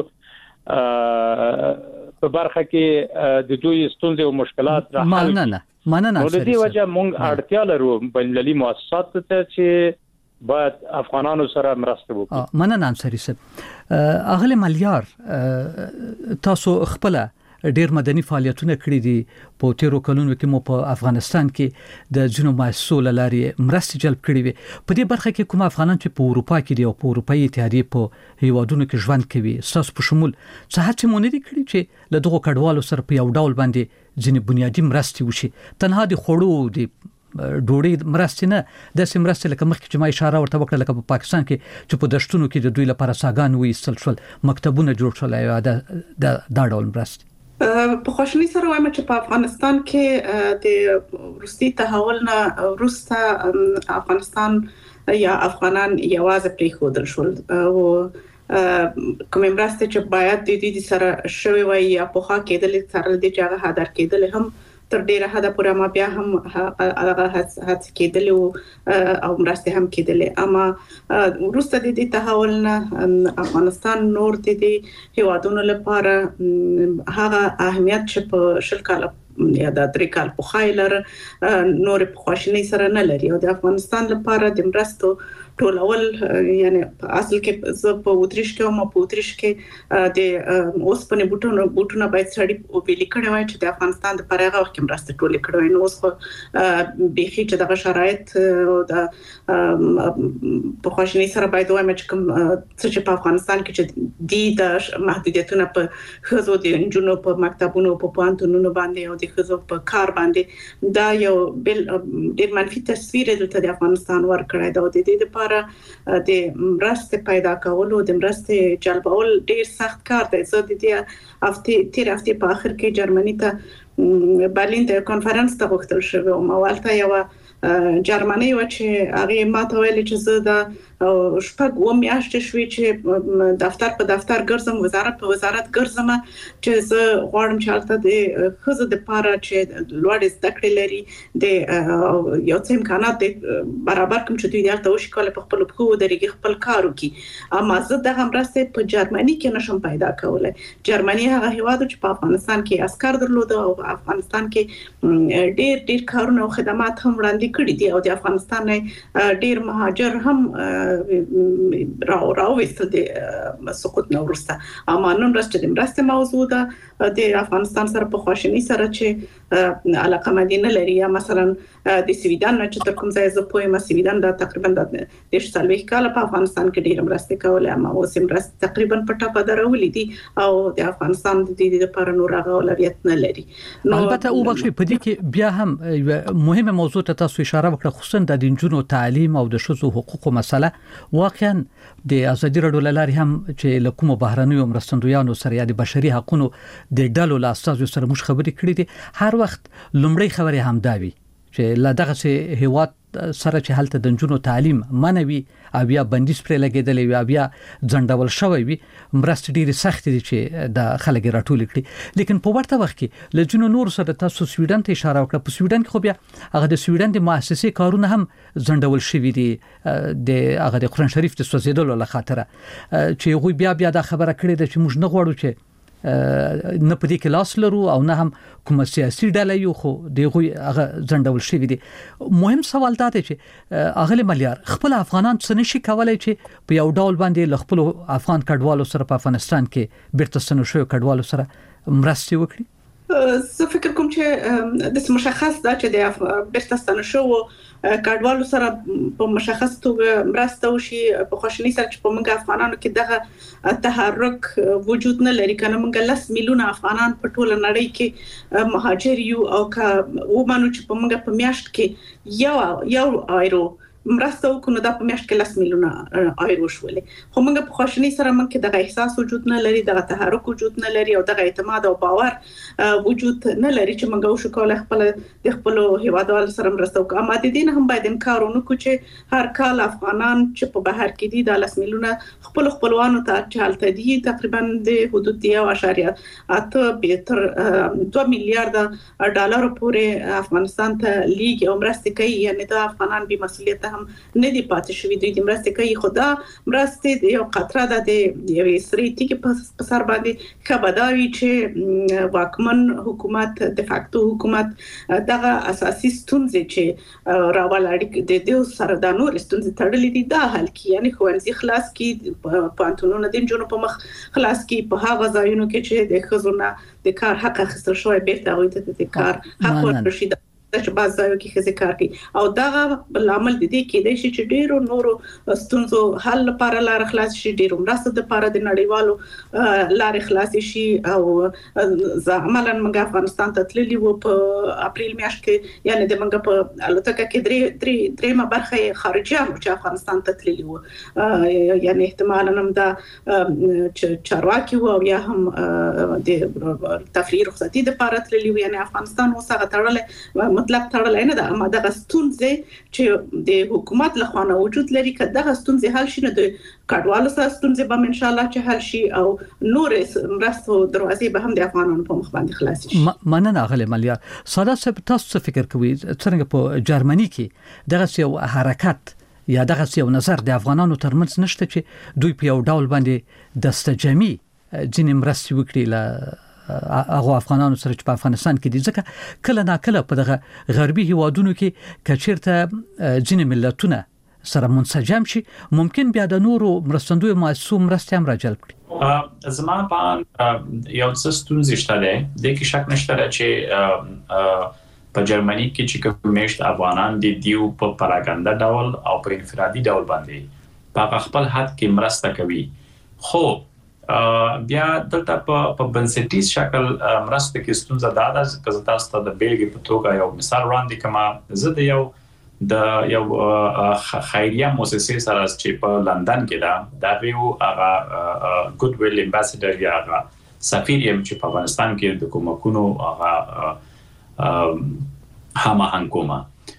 په برخه کې د دوی ستونزې او مشکلات مننه نو د دې وجه موږ اړتیا لرو بین‌المللي مؤسسات ته چې باید افغانانو سره مرسته وکړي. مننه انصاری صاحب. اغلی ملیار تاسو خپل ډیر مدني فعالیتونه کړې دي په تیرو کلونو کې مو په افغانستان کې د جنوب مؤسسو لاري مرستې جلب کړې وي. په دې برخه کې کوم افغانان چې په اروپا کې دي او په اروپאי اتحادیه په هیوادونو کې ژوند کوي تاسو په شمول څه هڅه مونږ دي کړې چې له دغه کډوالو سره په یو ډول باندې ځینې بنیادی مرستې وشي تنها د خوړو د ډوړې مرستې نه د سیمرستې لکه مخکې چې ما اشاره ورته وکړه لکه په پاکستان کې چې په دشتونو کې د دوی لپاره ساګان وایستل شول مکتبونه جوړ شول یا د ډول مرستې په خوشنۍ سره وایم چې په افغانستان کې د روسي تحول نه روستا افغانستان یا افغانان یوازې پریښودل شول او کوم مرستې چې باید د دې سره شوي وي یا په خا کېدل سره د جګه هدر کېدل هم تر ډیره حدا پورې ما بیا هم هغه هڅه کېدل او مرسته هم کېدل اما وروسته د دې تحول نه افغانستان نور د دې هیوادونو لپاره هغه اهمیت چې په شل کال یا د 3 کال په خایلر نور په خوشنۍ سره نه لري او د افغانستان لپاره د مرستو ټولول یعنی اصل کې زه په اوتریش کې او په اوتریش کې د اوسپنې بوټونه باید سړی او ویل کړي وای چې د افغانستان د پرغه وخت کې مرسته ټولې کړي نو اوس بيخي چې دغه شرایط او د په خوشنۍ سره باید وایم چې کوم چې په افغانستان کې چې د محدودیتونه په خزو د انجونو په مکتبونو په پوهنتونونو باندې او د خزو په کار باندې دا یو بل ډیر منفي تصویر د افغانستان ورکړی دا د دې لپاره د مرستې پیدا کول او د مرستې جلبول ډیر سخت کار دی زه د دې هفته په اخر کې جرمني ته برلین ته کانفرنس ته غوښتل شوی او مولته یو جرمني و چې هغه ماته ویل چې زه د شپږ و میاشتې شوې چې دفتر په دفتر ګرځم وزارت په وزارت ګرځم چې زه غواړم چې البته د خزه د پاره چې لوړ زده کړې لري د یو څه امکانات برابر کوم چې دوی دلته وشي کول په خپل خو درېږي خپل کار وکي اما زه د همرسته په جرمني کې نشم پیدا کولای جرمني هغه هیواد چې په افغانستان کې عسكر درلود او افغانستان کې ډېر کارونه او خدمات هم وړاندې کړي دي او د افغانستان ډېر مهاجر هم راوېستل دي سقوط نو ورسته اما نن مرسته موضوع ده د افغانستان سره په خوشنۍ سره چې علاقه مدینه لري یا مثلا د سویډن چې تر کوم ځای زه پوهیم سویډن دا تقریبا د 30 کال په افغانستان کې ډېر مرسته کوله اما اوس مرسته تقریبا په ټاپه درولې دي او د افغانستان د دې لپاره نور هغه اولویت نه لري البته او بخښي په دې کې بیا هم مهمه موضوع ته تاسو اشاره وکړه خصوصا د جنونو تعلیم او د شذو حقوقو مسله واقعا د ازادي رادیو لاري هم چې لکوم بهرنیو مرستندویانو سره یا د بشري حقوقو د ډلو له اساسو سره مش خبرې کړې دي هر وخت لومړی خبره هم داوي چې لا دغه هیواد سره چې حالت د جنونو تعلیم منوي او بیا بندیز پر لګیدلې او بیا ځندول شوی وي مرست ډیره سخت دي چې د خلک راټول کړي لیکن په ورته وخت کې لجنو نور سره تاسو سویډن ته اشاره وکړه په سویډن کې خو بیا هغه د سویډن د مؤسسې کارونه هم ځندول شوی دي د هغه د قرآن شریف د سوځیدلو له خاطر چې غوي بیا دا خبره کړې ده چې موږ نه غواړو چې نه پدې کې لاس لرو او نه هم کوم سیاسي ډله یو خو دغه هغه ځندول شوی دي مهم سوال دا دی چې اغلی ملیار خپل افغانان څه نشي کولای چې په یو ډول باندې خپل افغان کډوالو سره په افغانستان کې بیرته سنو شو کډوالو سره مرستې وکړي زه فکر کوم چې د مشخص دا چې د بیرته ستنه شو کډوالو سره په مشخص توګه مرسته وشي په خوشنۍ سره چې په موږ افغانانو کې دغه تحرک وجود نه لري کنه موږ 10 میلیونه افغانان په ټوله نړۍ کې مهاجر یو او که و مانو چې په موږ په میاشت کې یو ایرو مرسته وکړو دا په میاشت کې 10 میلیونه ایرو شولې خو موږ په خوشنۍ سره موږ کې دغه احساس وجود نه لري دغه تحرک وجود نه لري او دغه اعتماد او باور وجود نه لري چې موږ وشو کولای خپل هیوادوال سره مرسته وکړو اما د دې نه هم باید انکار ونه کړو چې هر کال افغانان چې په بهر کې دي د 10 میلیونه خپلوانو ته چالت دي تقریبا د حدود 1.8 به تر 2 میلیارډ ډالر پورې افغانستان ته لیږي او مرسته کوي یعنی دا افغانان به مسؤلیت هم نه دی پاتې شوی دوی د مرسته کوي خدا مرسته د یو قطره د یوې سری ټیک په سر باندې کبداوی چې واکمن حکومت د فاکتو حکومت دغه اساسي ستونزې چې راولاړي د دې سره د نور ستونزې تړلې دي دا حل کی یعنی خوانزي خلاص کی پانتونونه د جنونو په مخ خلاص کی په هغه ځایونو کې چې د خزونه د کار حق اخیستل شوی بیرته وایي د کار حق ورشي چې باز ځایو کې خزي کار کوي او دا عمل د دې کې د شي چې ډیرو نورو ستونزو حل لپاره لار خلاص شي ډیرو مرسته د لپاره د نړیوالو لار خلاص شي او عملاً موږ افغانستان ته تللی وو په اپریل میاشت کې یعنی د موږ په الوتکه کې درېمه برخه خارجيانو چې افغانستان ته تللی وو یعنی احتمالاً هم دا چارواکي وو او یا هم د تفریح رخصتي د لپاره تللی وو یعنی افغانستان اوس هغه تړلې مطلق تړلای نه ده اما دغه ستونزې چې د حکومت له خوا وجود لري که دغه ستونزې حل شي نو د کډوالو سره ستونزې به ان شاء الله چې حل شي او نور مرستو دروازې به هم د افغانانو په مخ باندې خلاص شي مننه غلې مالیا ساده څه تاسو فکر کوئ څنګه په جرمني کې دغه یو حرکت یا دغه یو نظر د افغانانو ترمنځ نشته چې دوی په یو ډول باندې دستجمی ځینې مرستې وکړي له هغه افغانانو سره چې په افغانستان کې دي ځکه کله نا کله په دغه غربي هیوادونو کې کچیرته ځینې ملتونه سره منسجم شي ممکن بیا د نورو مرستندوی مؤسسو مرستې هم راجلب کړي زما په یو څه ستونزې شته ده د کې شک نشته چې په جرمني کې چې کوم مشت افغانان دي دیو په پراګاندا ډول او په انفرادي ډول باندې په خپل حد کې مرسته کوي خو بیا دلته په بنسټیز شکل مرسته کې ستونزه ده چې تاسو ته د بیلګې په توګه یو مثال وړاندې کما زه د یو خیریه مؤسسه سره چې په لندن کې دا یو هغه ګډ ویل امباسډر یا هغه سفیر یم چې په افغانستان کې د کومکونو هغه هماهنګ کومه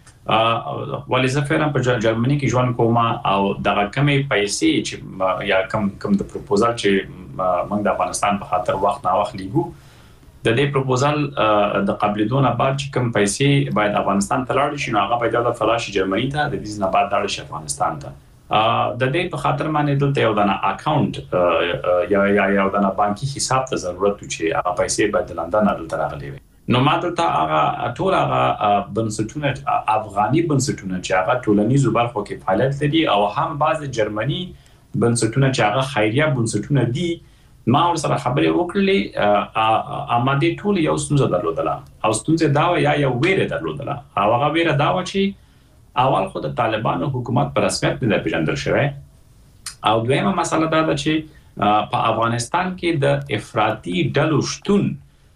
ولې زه فعلا په جرمني کې ژوند کوم او دغه کمې پیسې چې یا کم د پروپوزال چې موږ د افغانستان په خاطر وخت نه وخت لیګو د دې پروپوزال د قبلېدون بعد چې کم پیسې باید افغانستان ته لاړ شي نو هغه باید د فلاش جرمني ته د دې نه بعد لاړ شي افغانستان ته د دې په خاطر باندې دلته یو دنا اکاونټ یا یو دنا بانکي حساب ته ضرورت چې هغه پیسې باید د لندن دلته راغلي وي نو ماته ته هغه ټول هغه بنسټونه افغاني بنسټونه چې هغه ټولنیزو برخو کې فعالیت لري او هم بعض جرمني بنسټونه چې هغه خیریه بنسټونه دي ما ور سره خبرې وکړلې آماده ټول یو ستونزه درلودله او ستونزه دا یا یو ویره درلودله او هغه ویره دا و چې اول خو د طالبانو حکومت پر رسمیت نه پیژندل شوی او دویمه مسله دا ده چې په افغانستان کې د افراطي ډلو شتون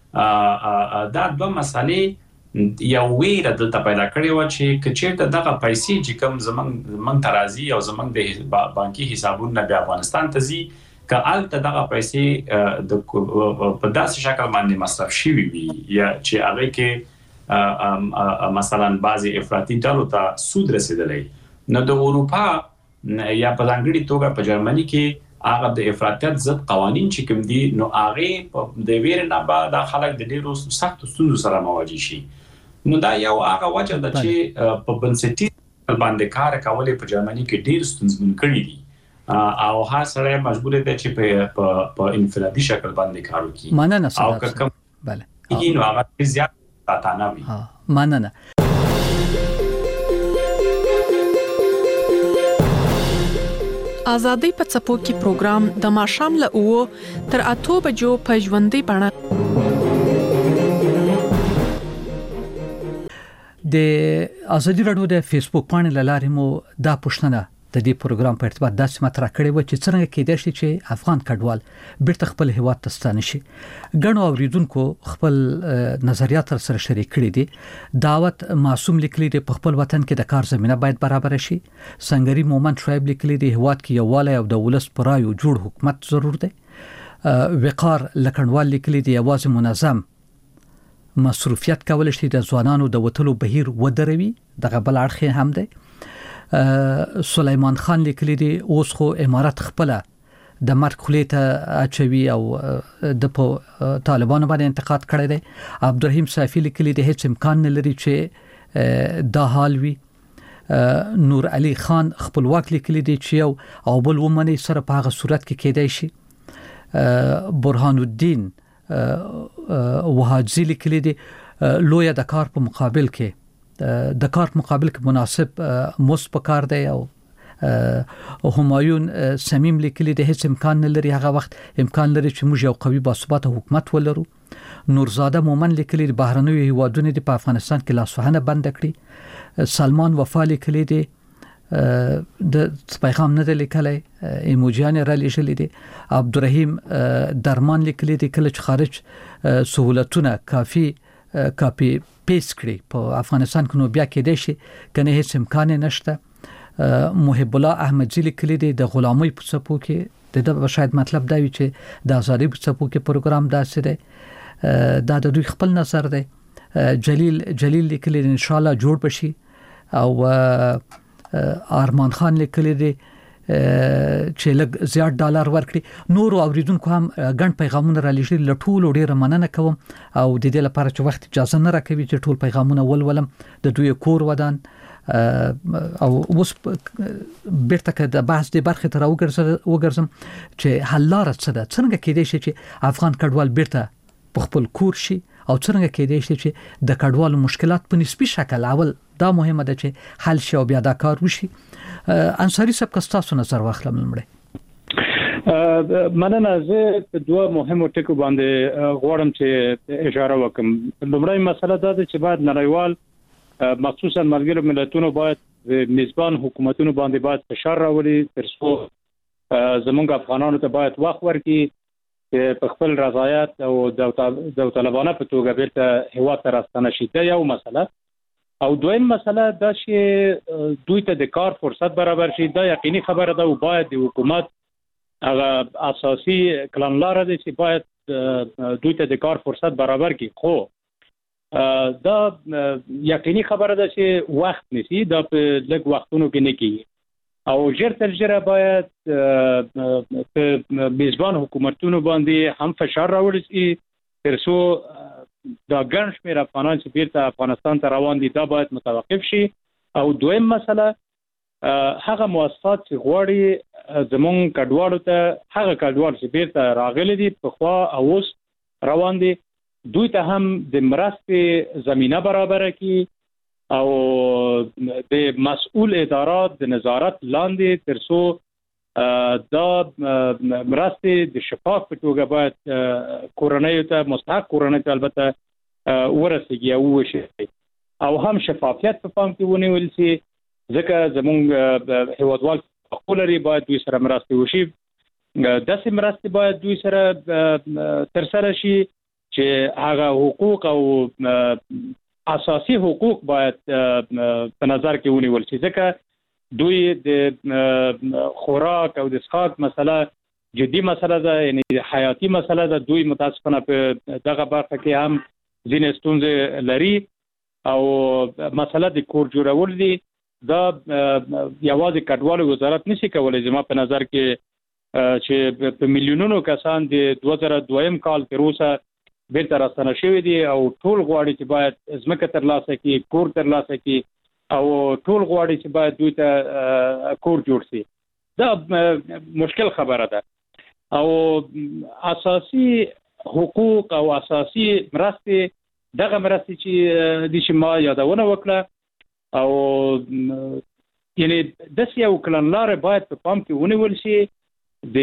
دا دوه مسالې یو ویره دلته پیدا کړې و چې کچېرته دغه پیسې چې کوم زمنګ ترازی او زمنګ د بانکي حسابونو بیا افغانستان ته ځي کالته دغه پیسې د په داسې شکل باندې مصرف شي وي یا چې هغه کې مثلا بعضي افراطي ډلو ته سود رسیدلې نو د اروپا یا په ځانګړي توګه په جرمني کې هغه د افراطیت ضد قوانين چې کوم دي نو هغه د ویر نه بعد خلک د ډیرو سخت ستونزو سره مواجه شي نو دا یو هغه وجه ده چې په بنسټي باندې کار کولې په جرمني کې ډیر ستونزمن کړي دي او هر سره مجبور دي چې په انفرادي شکل باندې کار وکړي مننه او کوم بله نو هغه زیات تاتانه وي مننه آزادۍ په څپو کې پروګرام د ماښام له 9 تر 8 بجو په ژوندۍ بڼه د ازادي رادیو د فیسبوک باندې لاره مو دا پښتنه د دې پروګرام په ارتباط داسې مطرح کړی و چې څنګه کېدای شي چې افغان کډوال بیرته خپل هیواد ته ستانه شي. غنو اوریدونکو خپل نظریات سره شریک کړي دي. دعوت معصوم لیکلي دي په خپل وطن کې د کار زمينه باید برابر شي. سنگري مومن شعیب لیکلي دي هیواد کې یووالی او د ولس پرایو جوړ حکومت ضرور دی. وقار لکڼوال لیکلي دي یوازې منظم مصروفیت کول شي د ځوانانو د وټلو بهیر ودروي. دغه بل اړخ هم دی. سلیمان خان لیکلی دی اوس خو امارات خپل د مرګ خلیته اچوي او د طالبانو باندې انتقاد کړی دی. عبدالرحیم صافی لیکلی دی هیڅ امکان نه لري چې دا حال وي. نور علي خان خپلواک لیکلی دی چې یو او بل ومني سره په هغه صورت کې کېدای شي. برهان الدین وهاجزی لیکلی دی لویا د کار په مقابل کې مناسب مست پکار دی. او همایون سمیم لیکلی دی هیڅ امکان نه لري هغه وخت امکان لري چې موږ یو قوي باثباته حکومت ولرو. نورزاده مومن لیکلی دی بهرنوي هیوادونو د افغانستان کې لاسوهنه بند کړي. سلمان وفا لیکلی دی د پیغام نه لیکلی ایموجیان را لېږلي دي. عبدالرحیم درمان لیکلی دی کله چې خارج سہولتونه کاپی پیس کړي په افغانستان کې نو بیا کېدای شي کنه هیڅ امکان نشته. محب الله احمدزی لیکلی دی د غلامۍ په څپو کې د شاید مطلب دا وي چې د ازادۍ په څپو کې پروګرام داسې دی. دا د دوی خپل نظر دی. جلیل لیکلی دی ان شاء الله جوړ بشي. او ارمان خان لیکلی دی چې لږ زیات ډالر ورکړي. نور اوریدونکو هم ګڼ پیغامونه را لېږلي لټول ډیره مننه کوم او د دې لپاره چې وخت اجازه نه راکوي چې ټول پیغامونه ولولم د دوی کور ودان او اوس بیرته که د بحث د برخه تر وګرځم چې حل لار څه ده. څنګه کېدای شي چې افغان کډوال بیرته په خپل کور شي او څنګه کېدای شي چې د کډوالو مشکلات په نسبي شکل اول دا مهمه ده چې حل شي او بیا دا کار وشي. انصاری صاحب کستاسو نظر واخلم لمړی. مننه. زه دوه مهمو ټکو باندې غواړم چې اشاره وکم. لومړی مسله دا ده چې باید نړیوال مخصوصا ملګرو ملتونو باید میزبان حکومتونو باندې باید فشار راولي ترڅو زمونږ افغانانو ته باید وخت ورکړي چې په خپل رضایت او داوطلبانه په توګه بیرته هیواد ته راستنه شي. دا یو مسله. او دویم مسله دا چې دوی ته د کار فرصت برابر شي. دا یقیني خبره ده او باید د حکومت هغه اساسي کړنلاره ده چې باید دوی ته د کار فرصت برابر کړي. خو دا یقیني خبره ده چې وخت نشي. دا په لږ وختونو کې نه کیږي او ژر تر ژره باید په میزبان حکومتونو باندې هم فشار راوړل شي ترڅو دا ګڼ شمېر افغانان چې بیرته افغانستان ته روان دي دا باید متوقف شي. او دویم مسله هغه مؤسسات چې غواړي زمونږ کډوالو ته هغه کډوال چې بیرته راغلي دي په خوا او اوس روان دي دوی ته هم د مرستې زمینه برابر کړي او د مسؤل ادارات د نظارت لاندې ترڅو دا مرستې د شفاف په توګه باید کورنۍ ته مستحق کورنۍ ته البته ورسیږي او وشي او هم شفافیت په پام کې ونیول شي ځکه زموږ هیوادوال خپلري باید دوی سره مرستې وشي. داسې مرستې باید دوی سره ترسره شي چې هغه حقوق او اساسي حقوق باید په نظر کې ونیول شي ځکه دوی د خوراک او د اسقاط مسله جدي مسله ده یعنی حیاتي مسله ده. دوی متاسفانه په دغه برخه کې هم ځینې ستونزې لري او مسله د کور جوړول دي. دا یوازې کډوالو وزارت نشي کولای زما په نظر کې چې په میلیونونو کسان د 2002 کال تر اوسه بیرته راستنه شوي دي او ټول غواړي چې باید ځمکه ترلاسه کړي کور ترلاسه کړي او ټول غواړي چې باید دوی ته کور جوړ شي. دا مشکل خبره ده او اساسي حقوق او اساسي مرستې دغه مرستې چې ما یادونه وکړه او یعنی د سیاو کلنلار باید په پام کې ونیول شي. د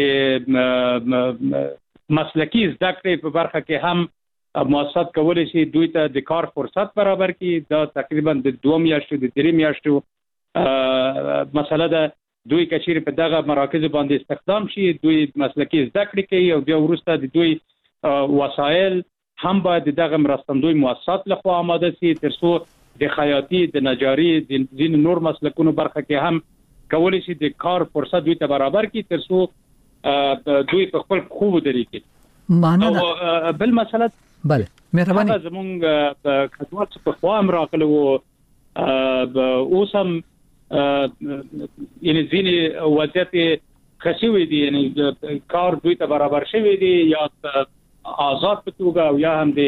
مسلکی زده کړې په برخه کې هم مؤسسات کولی شي دوی ته د کار فرصت برابر کړي. دا تقریبا د 2 میاشتو د 3 میاشتو مسله ده. دوی کچیر په دغه مراکز باندې استخدام شي دوی مسلکي زده کړې کوي او بیا وروسته د دوی وسایل هم باید دغه مرستندوی مؤسسات لخوا آماده شي ترڅو د خیاطي د نجاري د ځین نور مسلکونو برخه کې هم کولی شي د کار فرصت دوی ته برابر کړي ترڅو دوی په خپل خوب درېږي معنی بل مسله بله مهرباني زمونږ په کډوال څخه خو هم راغلو اوس هم یعنی ځینې وضعیت خشوي دي یعنی کار دوی ته برابر شوی دي یا آزاد په توګه او یا هم د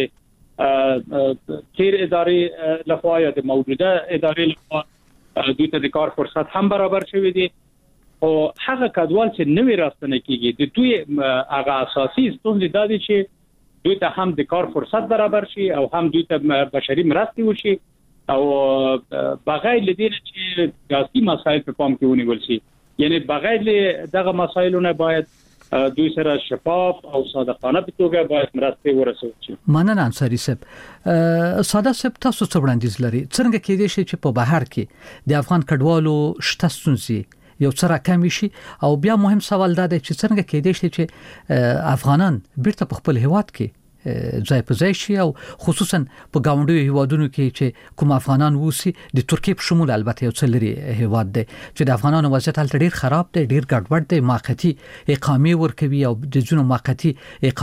تیر ادارې لخوا یا د موجوده ادارې لخوا دوی ته د کار فرصت هم برابر شوی دي او هغه کډوال چې نوی راستنه کیږي د دوی هغه اساسي ستونزې دا دي چې دوی ته هم د کار فرصت برابر شي او هم دوی ته بشري مرستې وشي او بغیر لدې چې سیاسي مسایل په پام کې ونیول شي یعنی بغیر دغه مسایلونه باید دوی سره شفاف او صادقانه په توګه باید مرستې ورسول شي. مننه انصاری صاحب. ساده صاحب تاسو څه وړاندیز لري څنګه کېدای شي چې په بهر کې د افغان کډوالو شته ستونزې یو څه راکم شي او بیا مهم سوال دا دی چې څنګه کېدای شي چې افغانان بیرته په خپل هیواد کې ځای په ځای شي او خصوصا په گاونډیو هیوادونو کې چې کوم افغانان ووسی د ترکیه په شمول البته یو څه لري هیواد دی چې د افغانانو وضعیت هلته ډیر خراب دی ډیر ګډوډ دی موقتی اقامه ورکوي او د جنو موقتی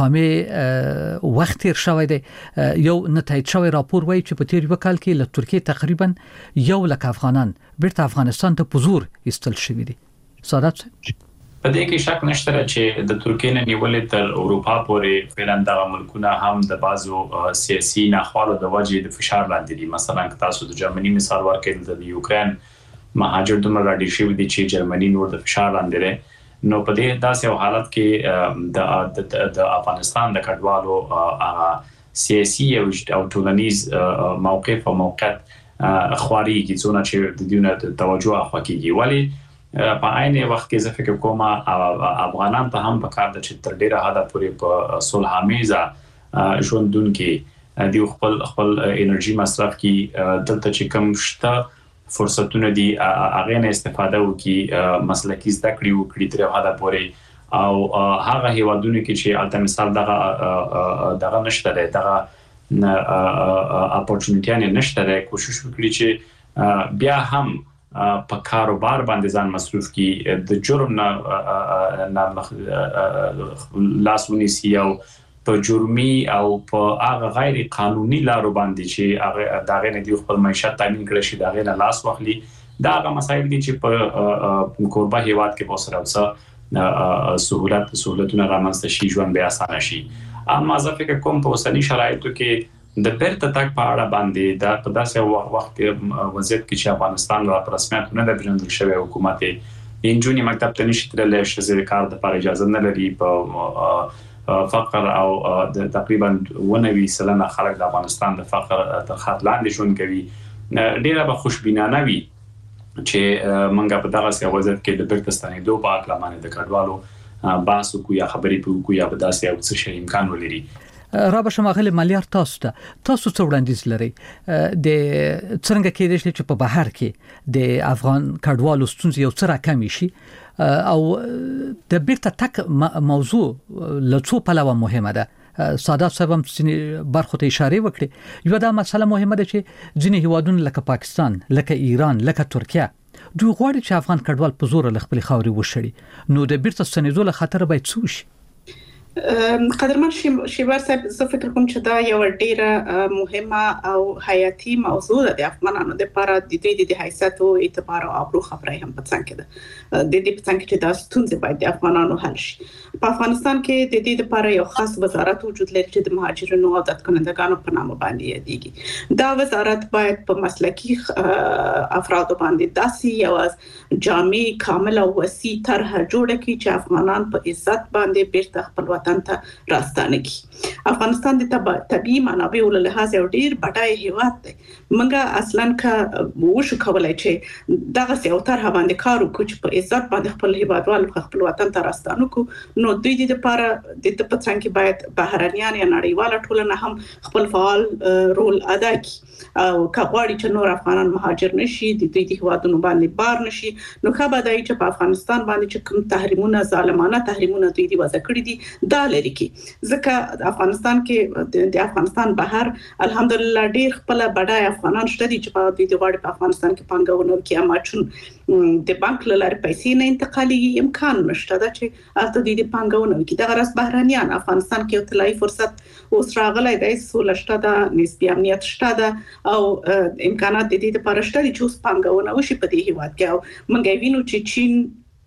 اقامه وخت تیر شوی دی یو نتایج شوی راپور وایي چې په تیر وکال کې له ترکیه تقریبا 1 لک افغانان بیرته افغانستان ته پزور ایستل شوی دي. سادات په دې کې شک نشته چې د ترکیې نه نیولې تر اروپا پورې فعلا د ملکونه هم د بازو سیاسي ناخوالو د وجې د فشار لاندې دي. مثلا تاسو د جرمني مثال ورکړئ د یوکرين مهاجر دومره راډي شوی دي چې جرمني نور د فشار لاندې ده نو په دې داسې حالت کې د افغانستان د کډوالو سیاسي او ټولنیز موقف او موقعیت خواري کې څونه چې د دنیا توجه اخوا کیږي ولی په عین وخت کې زه فکر کوم افغانان ته هم په کار د چې تر ډیره حد پورې په صلحامیزه ژوندون کې دی خپل انرژي مصرف کې دلته چې کم شته فرصتونه دي هغه نه استفاده وکړي مسلکي زده کړې وکړي تر حد پورې او هغه هیوادونو کې چې البته مثال دغه نشته دغه اپورچونټی نشته ده کوشش وکړي چې بیا هم په کاروبار باندې ځان مصروف کی د جرم نه لاسونی سی او په جرمي او په هغه غیر قانوني لارو باندې چې هغه دغه نه دی خپل معیشت تامین کړی شي دغه نه لاس واخلي دا هغه مسایل دي چې په کوربه هیواد کې په سره اوسه سہولتونه رامنځته شي ژوند به اسانه شي. اما زه فکر کوم په اوسنی شرایطو کې د بیرته تک په اړه باندې دا په داسې وخت کې وضعیت کې چې افغانستان را رسمیت نه د پیژندل شوی حکومت انجونی مکتب ته نشي تللی چې کار د لپاره اجازه نه لري په فقر او د تقریبا 90% خلک د افغانستان د فقر تر خط لاندې ژوند کوي ډیره به خوشبینانه وي چې منګه په دغه سیاسي وضعیت کې د بیرته ستنېدو په اړه باندې د کډوالو بحث کوي یا خبرې کوي یا په داسې یو څه شي امکان ولري. رابه شماغله مليار تاسو څه وړاندیز لري د څنګه کېدای شي چې په بهر کې د افغان کډوالو ستونزې یو څه راکم شي او د بیرته تک موضوع لڅو پلوه مهمه ده. سادات صاحب هم برخو ته اشاره وکړي یو دا مسله مهمه ده چې ځینې هیوادونه لکه پاکستان لکه ایران لکه ترکیه دوی غواړي چې افغان کډوال په زور له خپل خاوري وشړي نو د بیرته ستنېدو له خطر باید څه وشي؟ قدرمن شیبر صاحب زه فکر کوم چې دا یو ډیره مهمه او حیاتي موضوع ده د افغانانو لپاره د دې د حیثیت او اعتبار او ابرو خبره هم په څنګه ده د دې په څنګه چې دا ستونزې باید د افغانانو حل شي. په افغانستان کې د دې لپاره یو خاص وزارت وجود لري چې د مهاجرینو او د کنندګانو په نامه باندې یادېږي. دا وزارت باید په مسلکي افرادو باندې داسې یو جامع کامل او وسیع طرح جوړ کړي چې افغانان په عزت باندې بیرته خپل وطن وطن ته راستانه کی. افغانستان د طبيعي منابعو له لحاظ یو ډیر بډای هیواد دی. منګه اصلا کا وشو کولای چې دغه یو طرح باندې کار وکړو چې په عزت باندې خپل هیوادوال خپل وطن ته راستانه کو. نو دوی د لپاره د پڅنګ کې باید بهرنیان یا نړیواله ټولنه هم خپل فعال رول ادا کړي او کغواړي چې نور افغانان مهاجر نشي د دوی د هیوادونو باندې بار نشي. نو خبره ده چې په افغانستان باندې چې کوم تحریمونه ظالمانه تحریمونه دوی دی وضع کړی دي دا لري کې ځکه افغانستان کې د افغانستان بهر الحمدلله ډیر خپل بډای افغانان شته دي چې په دې غواړي په افغانستان کې پانګونه وکړي اما چې د بانک لاره پیسې نه انتقالي امکان نشته دا چې البته د پانګونه وکړي د غرض بهرانيان افغانستان کې یو طلایی فرصت اوس راغلی دی سولې شته د نسبی امنیت شته د او امکانات د دې لپاره شته چې اوس پانګونه وشي په دې هیواد کې او موږ وینو چې چین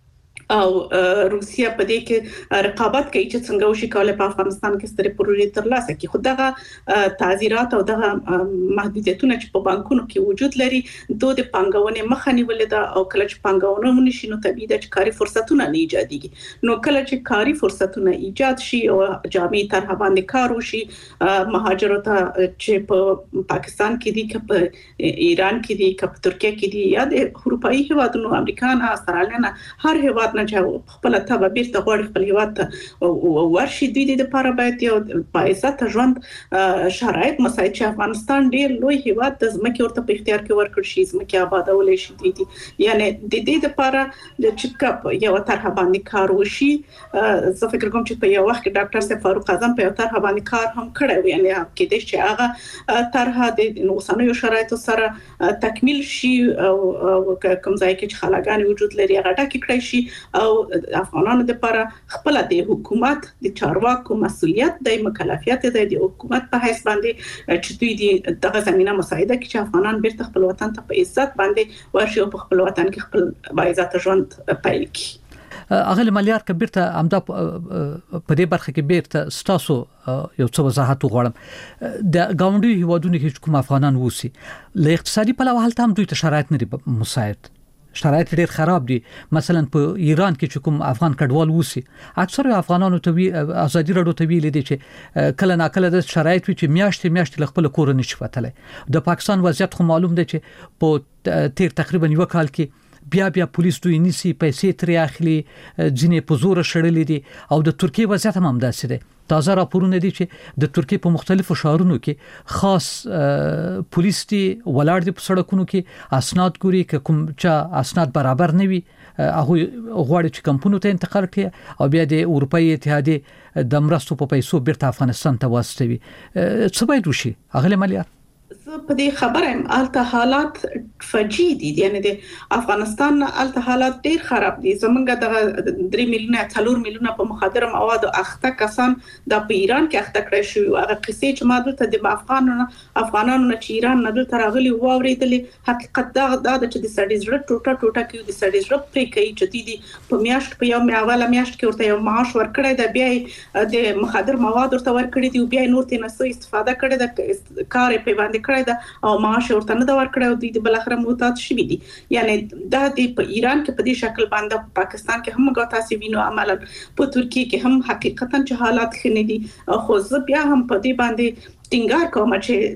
او روسیا په دې کې رقابت کوي چې څنګه وشي کولای په افغانستان کې سترې پروژې ترلاسه کړي. خو دغه تعزیرات او دغه محدودیتونه چې په بانکونو کې وجود لري دوی د پانګونې مخه نیولې ده او کله چې پانګونه ونشي نو طبيعي ده چې کاري فرصتونه نه ایجادېږي. نو کله چې کاري فرصتونه ایجاد شي او جامع طرح باندې کار وشي مهاجرو ته چې په پاکستان کې دي که په ایران کې دي که په ترکیه کې دي یا د اروپאי هیوادونو امریکا نه استرالیا نه هر هیواد چې خپل ته بیرته غوړي خپل هیواد ته ورشي دوی د لپاره باید یو پایسته ژوند شرایط مساعد چې افغانستان ډیر لوی هیواد د ځمکې ورته په اختیار کې ورکړ شي ځمکې آبادول شي دي یعنی د دې لپاره چې کپ یو طرح باندې کار وشي. زه فکر کوم چې په یو وخت کې ډاکټر صاحب فاروق اعظم په یو طرح باندې کار هم کړی و یعنی کې د چې هغه طرح د اوسنیو شرایطو سره تکمیل شي او کوم ځای کې چې خلاګان وجود لري هغه ټاکي کړی شي او افغانانو لپاره خپل د حکومت د چارواکو مسؤلیت د مکلفیت د حکومت په حساب باندې چې دوی دغه زمينه مساعده کوي چې افغانان بیرته خپل وطن ته په عزت باندې ورشي او په خپل وطن کې خپل باعزت ژوند پیل کړي. اغل مليار کبیرته امدا په دې برخه کې بیرته ستاسو یو څه وضاحت غواړم. د گاونډي هیوادونو کې کوم افغانان ووسی له اقتصادي پلوه حالت هم دوی ته شرایط نه دي مساعد شرایط ډیر خراب دي. مثلا په ایران کې چې کوم افغان کډوال وسی اکثر افغانانو ته ازادي رادیو ته ویل دي چې کله ناکله د شرایط چې میاشتې خپل کور نه شفتله. د پاکستان وضعیت خو معلوم دی چې په تیر تقریبا یو کال کې بیا پولیس دوی نیسی پیسې ترې اخلي ځینې په زور شړلې دي او د ترکیه وضعیت هم همداسې دی. تازه راپورونه دي چې د ترکیه په مختلفو ښارونو کې خاص پولیس دي ولاړ دي په سړکونو کې اسناد ګوري که کوم چا اسناد برابر نه وي هغه غواړي چې کمپونو ته انتقال کړي او بیا د اروپאי اتحادیه د مرستو په پیسو بیرته افغانستان ته واستوي. څه باید وشي اغله مليار؟ په دې خبره الته حالات فجی دي یعنی د افغانستان الته حالات ډیر خراب دي. زمونږ د 3 میلیونه 4 میلیونه په مخدر مواد اخته کسان د ایران کې اخته کړی شو. هغه قصې چې ما دلته د افغانانو چې ایران نه دلته راغلي و اوریدلې حقیقت دا چې د سړي زړه ټوټه کې د سړي زړه پرې کوي چې دي په میاشت په یو اوله میاشت کې ورته یو معاش ورکړی د بیا د مخدر مواد ورته ورکړي دي بیا نور ته نه استفاده کړي د کار په باندې کړی او معاش ورته نه دا ورکړی او دوی د بل اخره محتاج شوي دي. یعنی دا د ایران کې په دې شکل باندې پاکستان کې هم غوتاسي وینو عملا په ترکیه کې هم حقیقتا چې حالات خنه دي خو زه بیا هم په دې باندې ټینګار کوم چې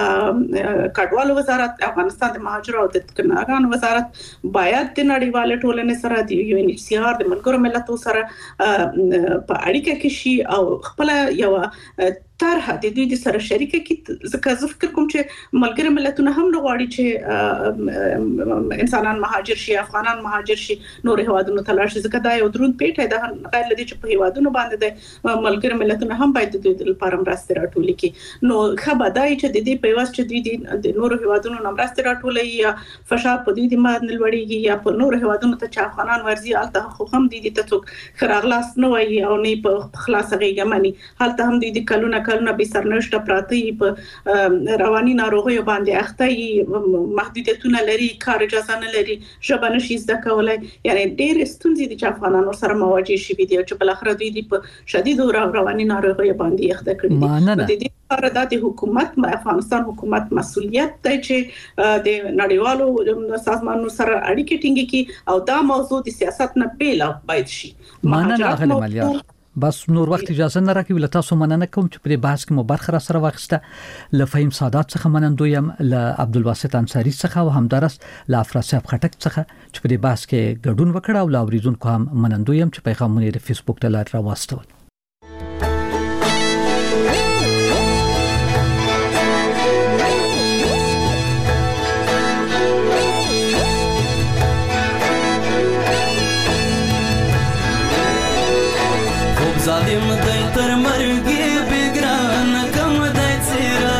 د کډوالو وزارت افغانستان د مهاجرو او د کناګانو وزارت باید د نړیوال ټولنې سره د یو ان ایچ سی آر د ملګرو ملتونو سره په اړیکه کې شي او خپل یو طرح د دوی د سره شریکه کې ځکه زه فکر کوم چې ملګری ملتونه هم غواړي چې انسانان مهاجر شي افغانان مهاجر شي نور هیوادونو ته لاړ شي ځکه دا یو درون پیټه ده غیر لدی چې په هیوادونو باندې د ملګری ملتونه هم باید د دوی لپاره مرسته راټولي کړي. نو خبردای چې د دې په واسطه چې دوی د نور هیوادونو مرسته راټولي یا فشار په دوی د باندې لوړیږي یا په نور هیوادونو ته چې افغانان ورزي الته خو هم د دې ته خراغلاس نه وایي او نه په خلاصه غیګمني حالته هم د کلونه به سرنوشت پراتی په رواني ناروغیو باندې اخته محدودیتونه لري کار اجازه نه لري ژبه نشي زده کولای یعنی ډېر ستونزې دي چې افغانانو سره مواجه شي دي چې بل اخر دوی په شدید رواني ناروغیو باندې اخته کړي دي. د دې لپاره د حکومت افغانستان حکومت مسؤلیت دی چې د نړیوالو سازمانونو سره اړیکې ټینګې کړي او دا موضوع د سیاست نه بیل باید شي. بس نور وخت اجازه نه راکوي له تاسو مننه کوم چې په بحث کې مو برخه را سره واخیسته له فهیم سادات څخه منندویم له عبدالباسط انصاری څخه او همدارس له افراسیاب خټک څخه چې په بحث کې ګډون وکړ او له اوریدونکو هم منندویم چې پیغامونه د فیسبوک ته لار راوستل. ظالم دی تر مرګي بګران کم دی چیرې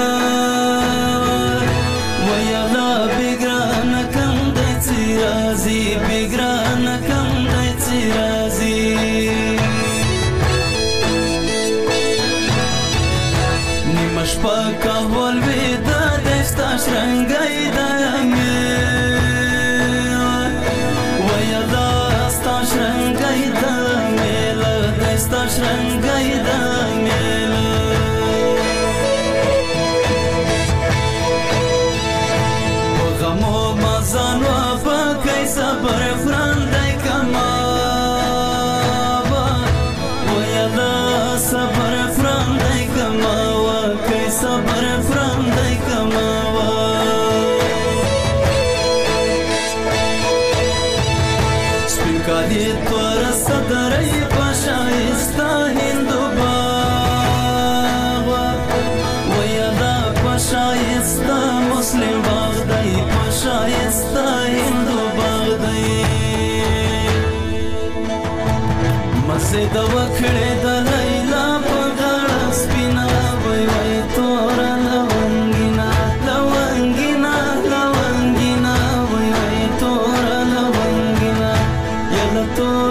ویلا بګران کم دی چیرې زی بګران کم دی چیرې زی نیمش پکا ول وې د دستا شرنګای دمه ویلا ستا شرنګای دمه sta shrangai da mela gamo mazano pa kai sabar frandai kama wa ya sabar frandai kama wa kai sabar frandai kama wa spikali tor sadrai شایسته هندو باغ ویدا پشایسته مسلم باغ دی پشایسته هندو باغ دی مسجد وکړه د لیلا په غاړه سپینا وای وای تور لونګینا لونګینا لونګینا وای وای تور لونګینا یلا تور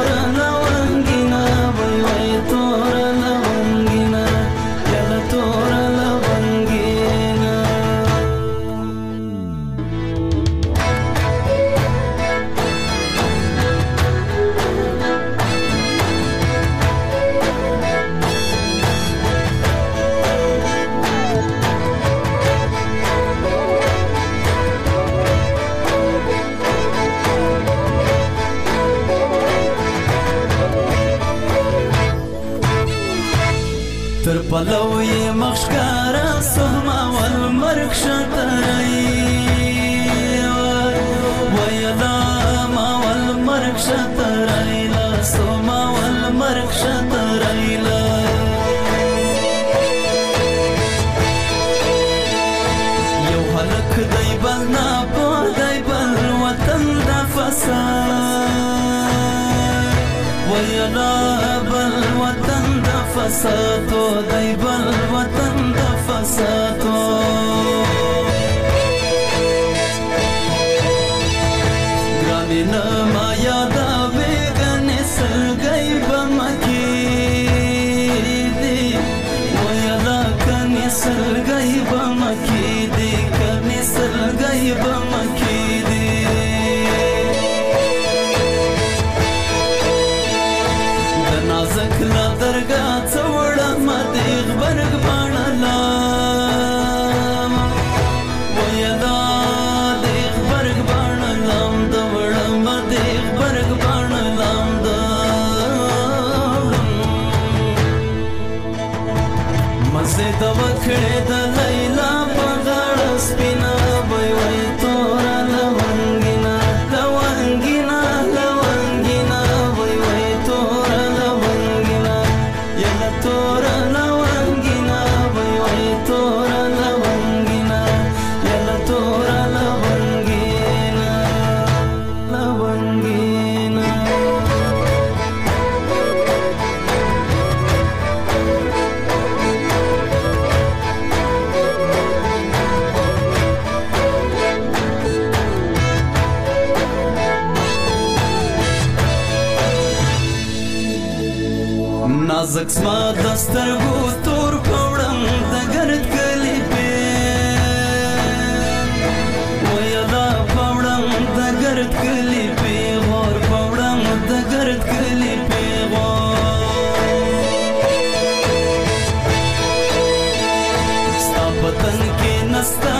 تر پلوی مخشکارا سهما والمرک شترئی ویلا ما والمرک شترئی لا سهما والمرک شترئی لا یو حلق دی بل ناپو دی بل وطن دا فساد ویلا بل وطن دا فسادو دی بل وطن دا فسادو گرانی نما یادا بیگنی سلگئی بمکی دی ویلا کنی سلگئی بمکی دی کنی سلگئی بمکی دی دنازک لا درگا څوړه مدیغ برګ باڼلا ویدا دیغ برګ باڼلم دوړه مدیغ برګ باڼلم مزه د وکړې د لیلا په غاړه سپینا وای وای تور لونګینا لونګینا لونګینا وای وای تور لونګینا یلا تور لونګینا وای وای تور لونګینا یلا تور لونګینا لونګینا نازک سما دسترګو تور پوړم د ګرد کلی په ویلا پوړم د ګرد کلی په غور پوړم د ګرد کلی په غور ستا پتن کې نستا